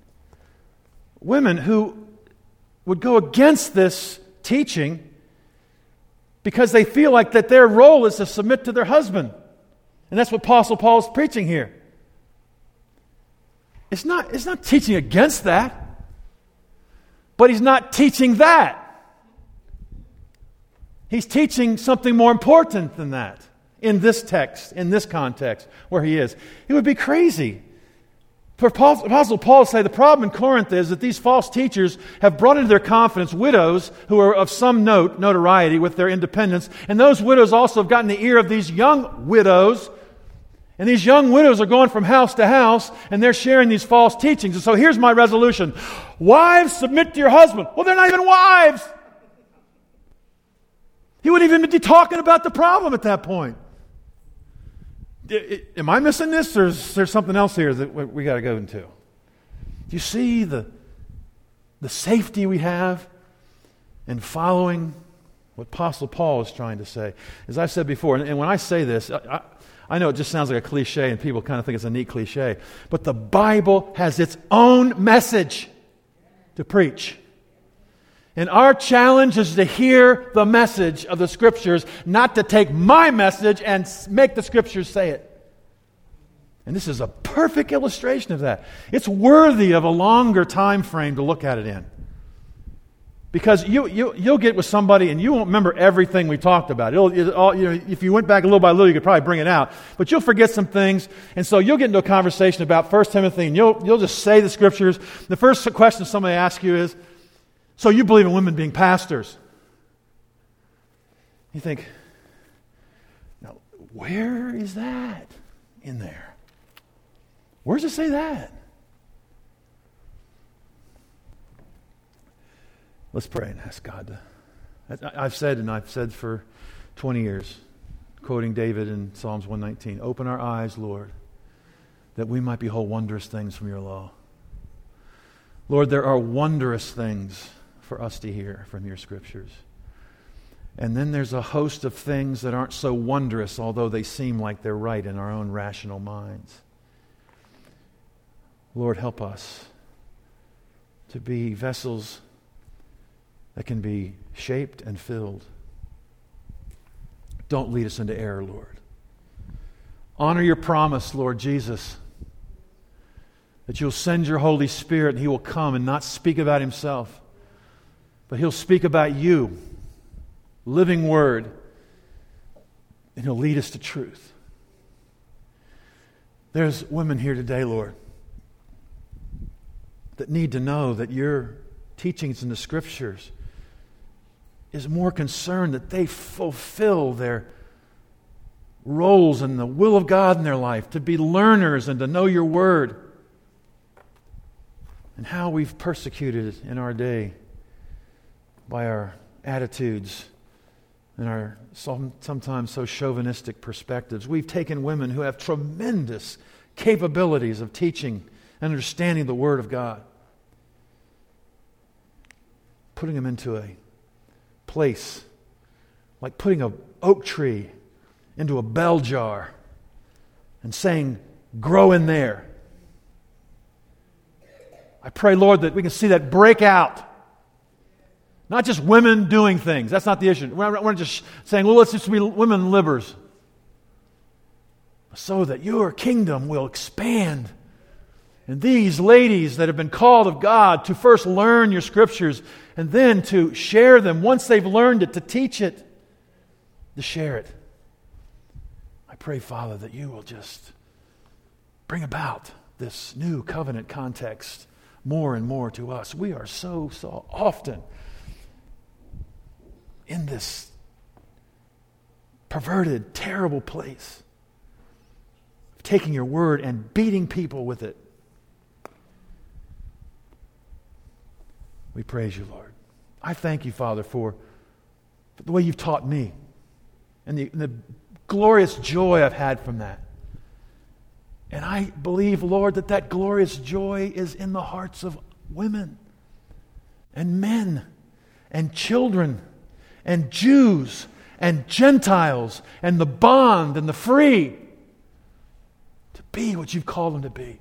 who would go against this teaching because they feel like that their role is to submit to their husband. And that's what Apostle Paul is preaching here. It's not teaching against that, but he's not teaching that. He's teaching something more important than that in this text, in this context where he is. It would be crazy for Apostle Paul to say the problem in Corinth is that these false teachers have brought into their confidence widows who are of some notoriety with their independence, and those widows also have gotten the ear of these young widows, and these young widows are going from house to house, and they're sharing these false teachings. And so here's my resolution. Wives, submit to your husband. Well, they're not even wives. He wouldn't even be talking about the problem at that point. Am I missing this, or is there something else here that we got to go into? Do you see the safety we have in following what Apostle Paul is trying to say? As I said before, and when I say this, I know it just sounds like a cliche and people kind of think it's a neat cliche, but the Bible has its own message to preach. And our challenge is to hear the message of the Scriptures, not to take my message and make the Scriptures say it. And this is a perfect illustration of that. It's worthy of a longer time frame to look at it in. Because you'll get with somebody and you won't remember everything we talked about. If you went back little by little, you could probably bring it out. But you'll forget some things. And so you'll get into a conversation about 1 Timothy and you'll just say the scriptures. The first question somebody asks you is, so you believe in women being pastors? You think, now, where is that in there? Where does it say that? Let's pray and ask God to. I've said for 20 years, quoting David in Psalms 119, open our eyes, Lord, that we might behold wondrous things from your law. Lord, there are wondrous things for us to hear from your scriptures. And then there's a host of things that aren't so wondrous, although they seem like they're right in our own rational minds. Lord, help us to be vessels that can be shaped and filled. Don't lead us into error, Lord. Honor your promise, Lord Jesus, that you'll send your Holy Spirit and he will come and not speak about himself, but he'll speak about you, living word, and he'll lead us to truth. There's women here today, Lord, that need to know that your teachings in the scriptures is more concerned that they fulfill their roles in the will of God in their life, to be learners and to know your word. And how we've persecuted in our day by our attitudes and our sometimes so chauvinistic perspectives. We've taken women who have tremendous capabilities of teaching and understanding the Word of God, putting them into a place like putting an oak tree into a bell jar and saying, grow in there. I pray, Lord, that we can see that break out. Not just women doing things. That's not the issue. We're not just saying, well, let's just be women livers. So that your kingdom will expand. And these ladies that have been called of God to first learn your scriptures and then to share them, once they've learned it, to teach it, to share it. I pray, Father, that you will just bring about this new covenant context more and more to us. We are so often in this perverted, terrible place of taking your word and beating people with it. We praise you, Lord. I thank you, Father, for the way you've taught me and the glorious joy I've had from that. And I believe, Lord, that glorious joy is in the hearts of women and men and children and Jews and Gentiles and the bond and the free to be what you've called them to be.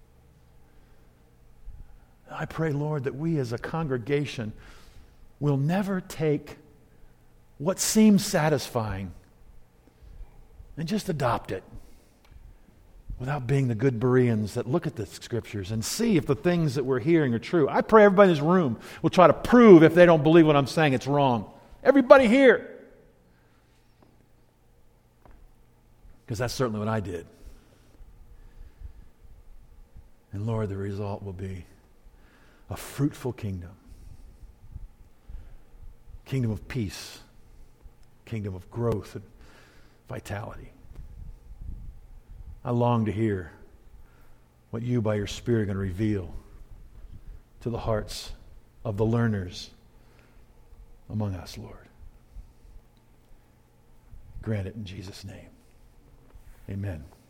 I pray, Lord, that we as a congregation will never take what seems satisfying and just adopt it without being the good Bereans that look at the scriptures and see if the things that we're hearing are true. I pray everybody in this room will try to prove, if they don't believe what I'm saying, it's wrong. Everybody here. Because that's certainly what I did. And Lord, the result will be a fruitful kingdom. Kingdom of peace. Kingdom of growth and vitality. I long to hear what you, by your Spirit, are going to reveal to the hearts of the learners among us, Lord. Grant it in Jesus' name. Amen.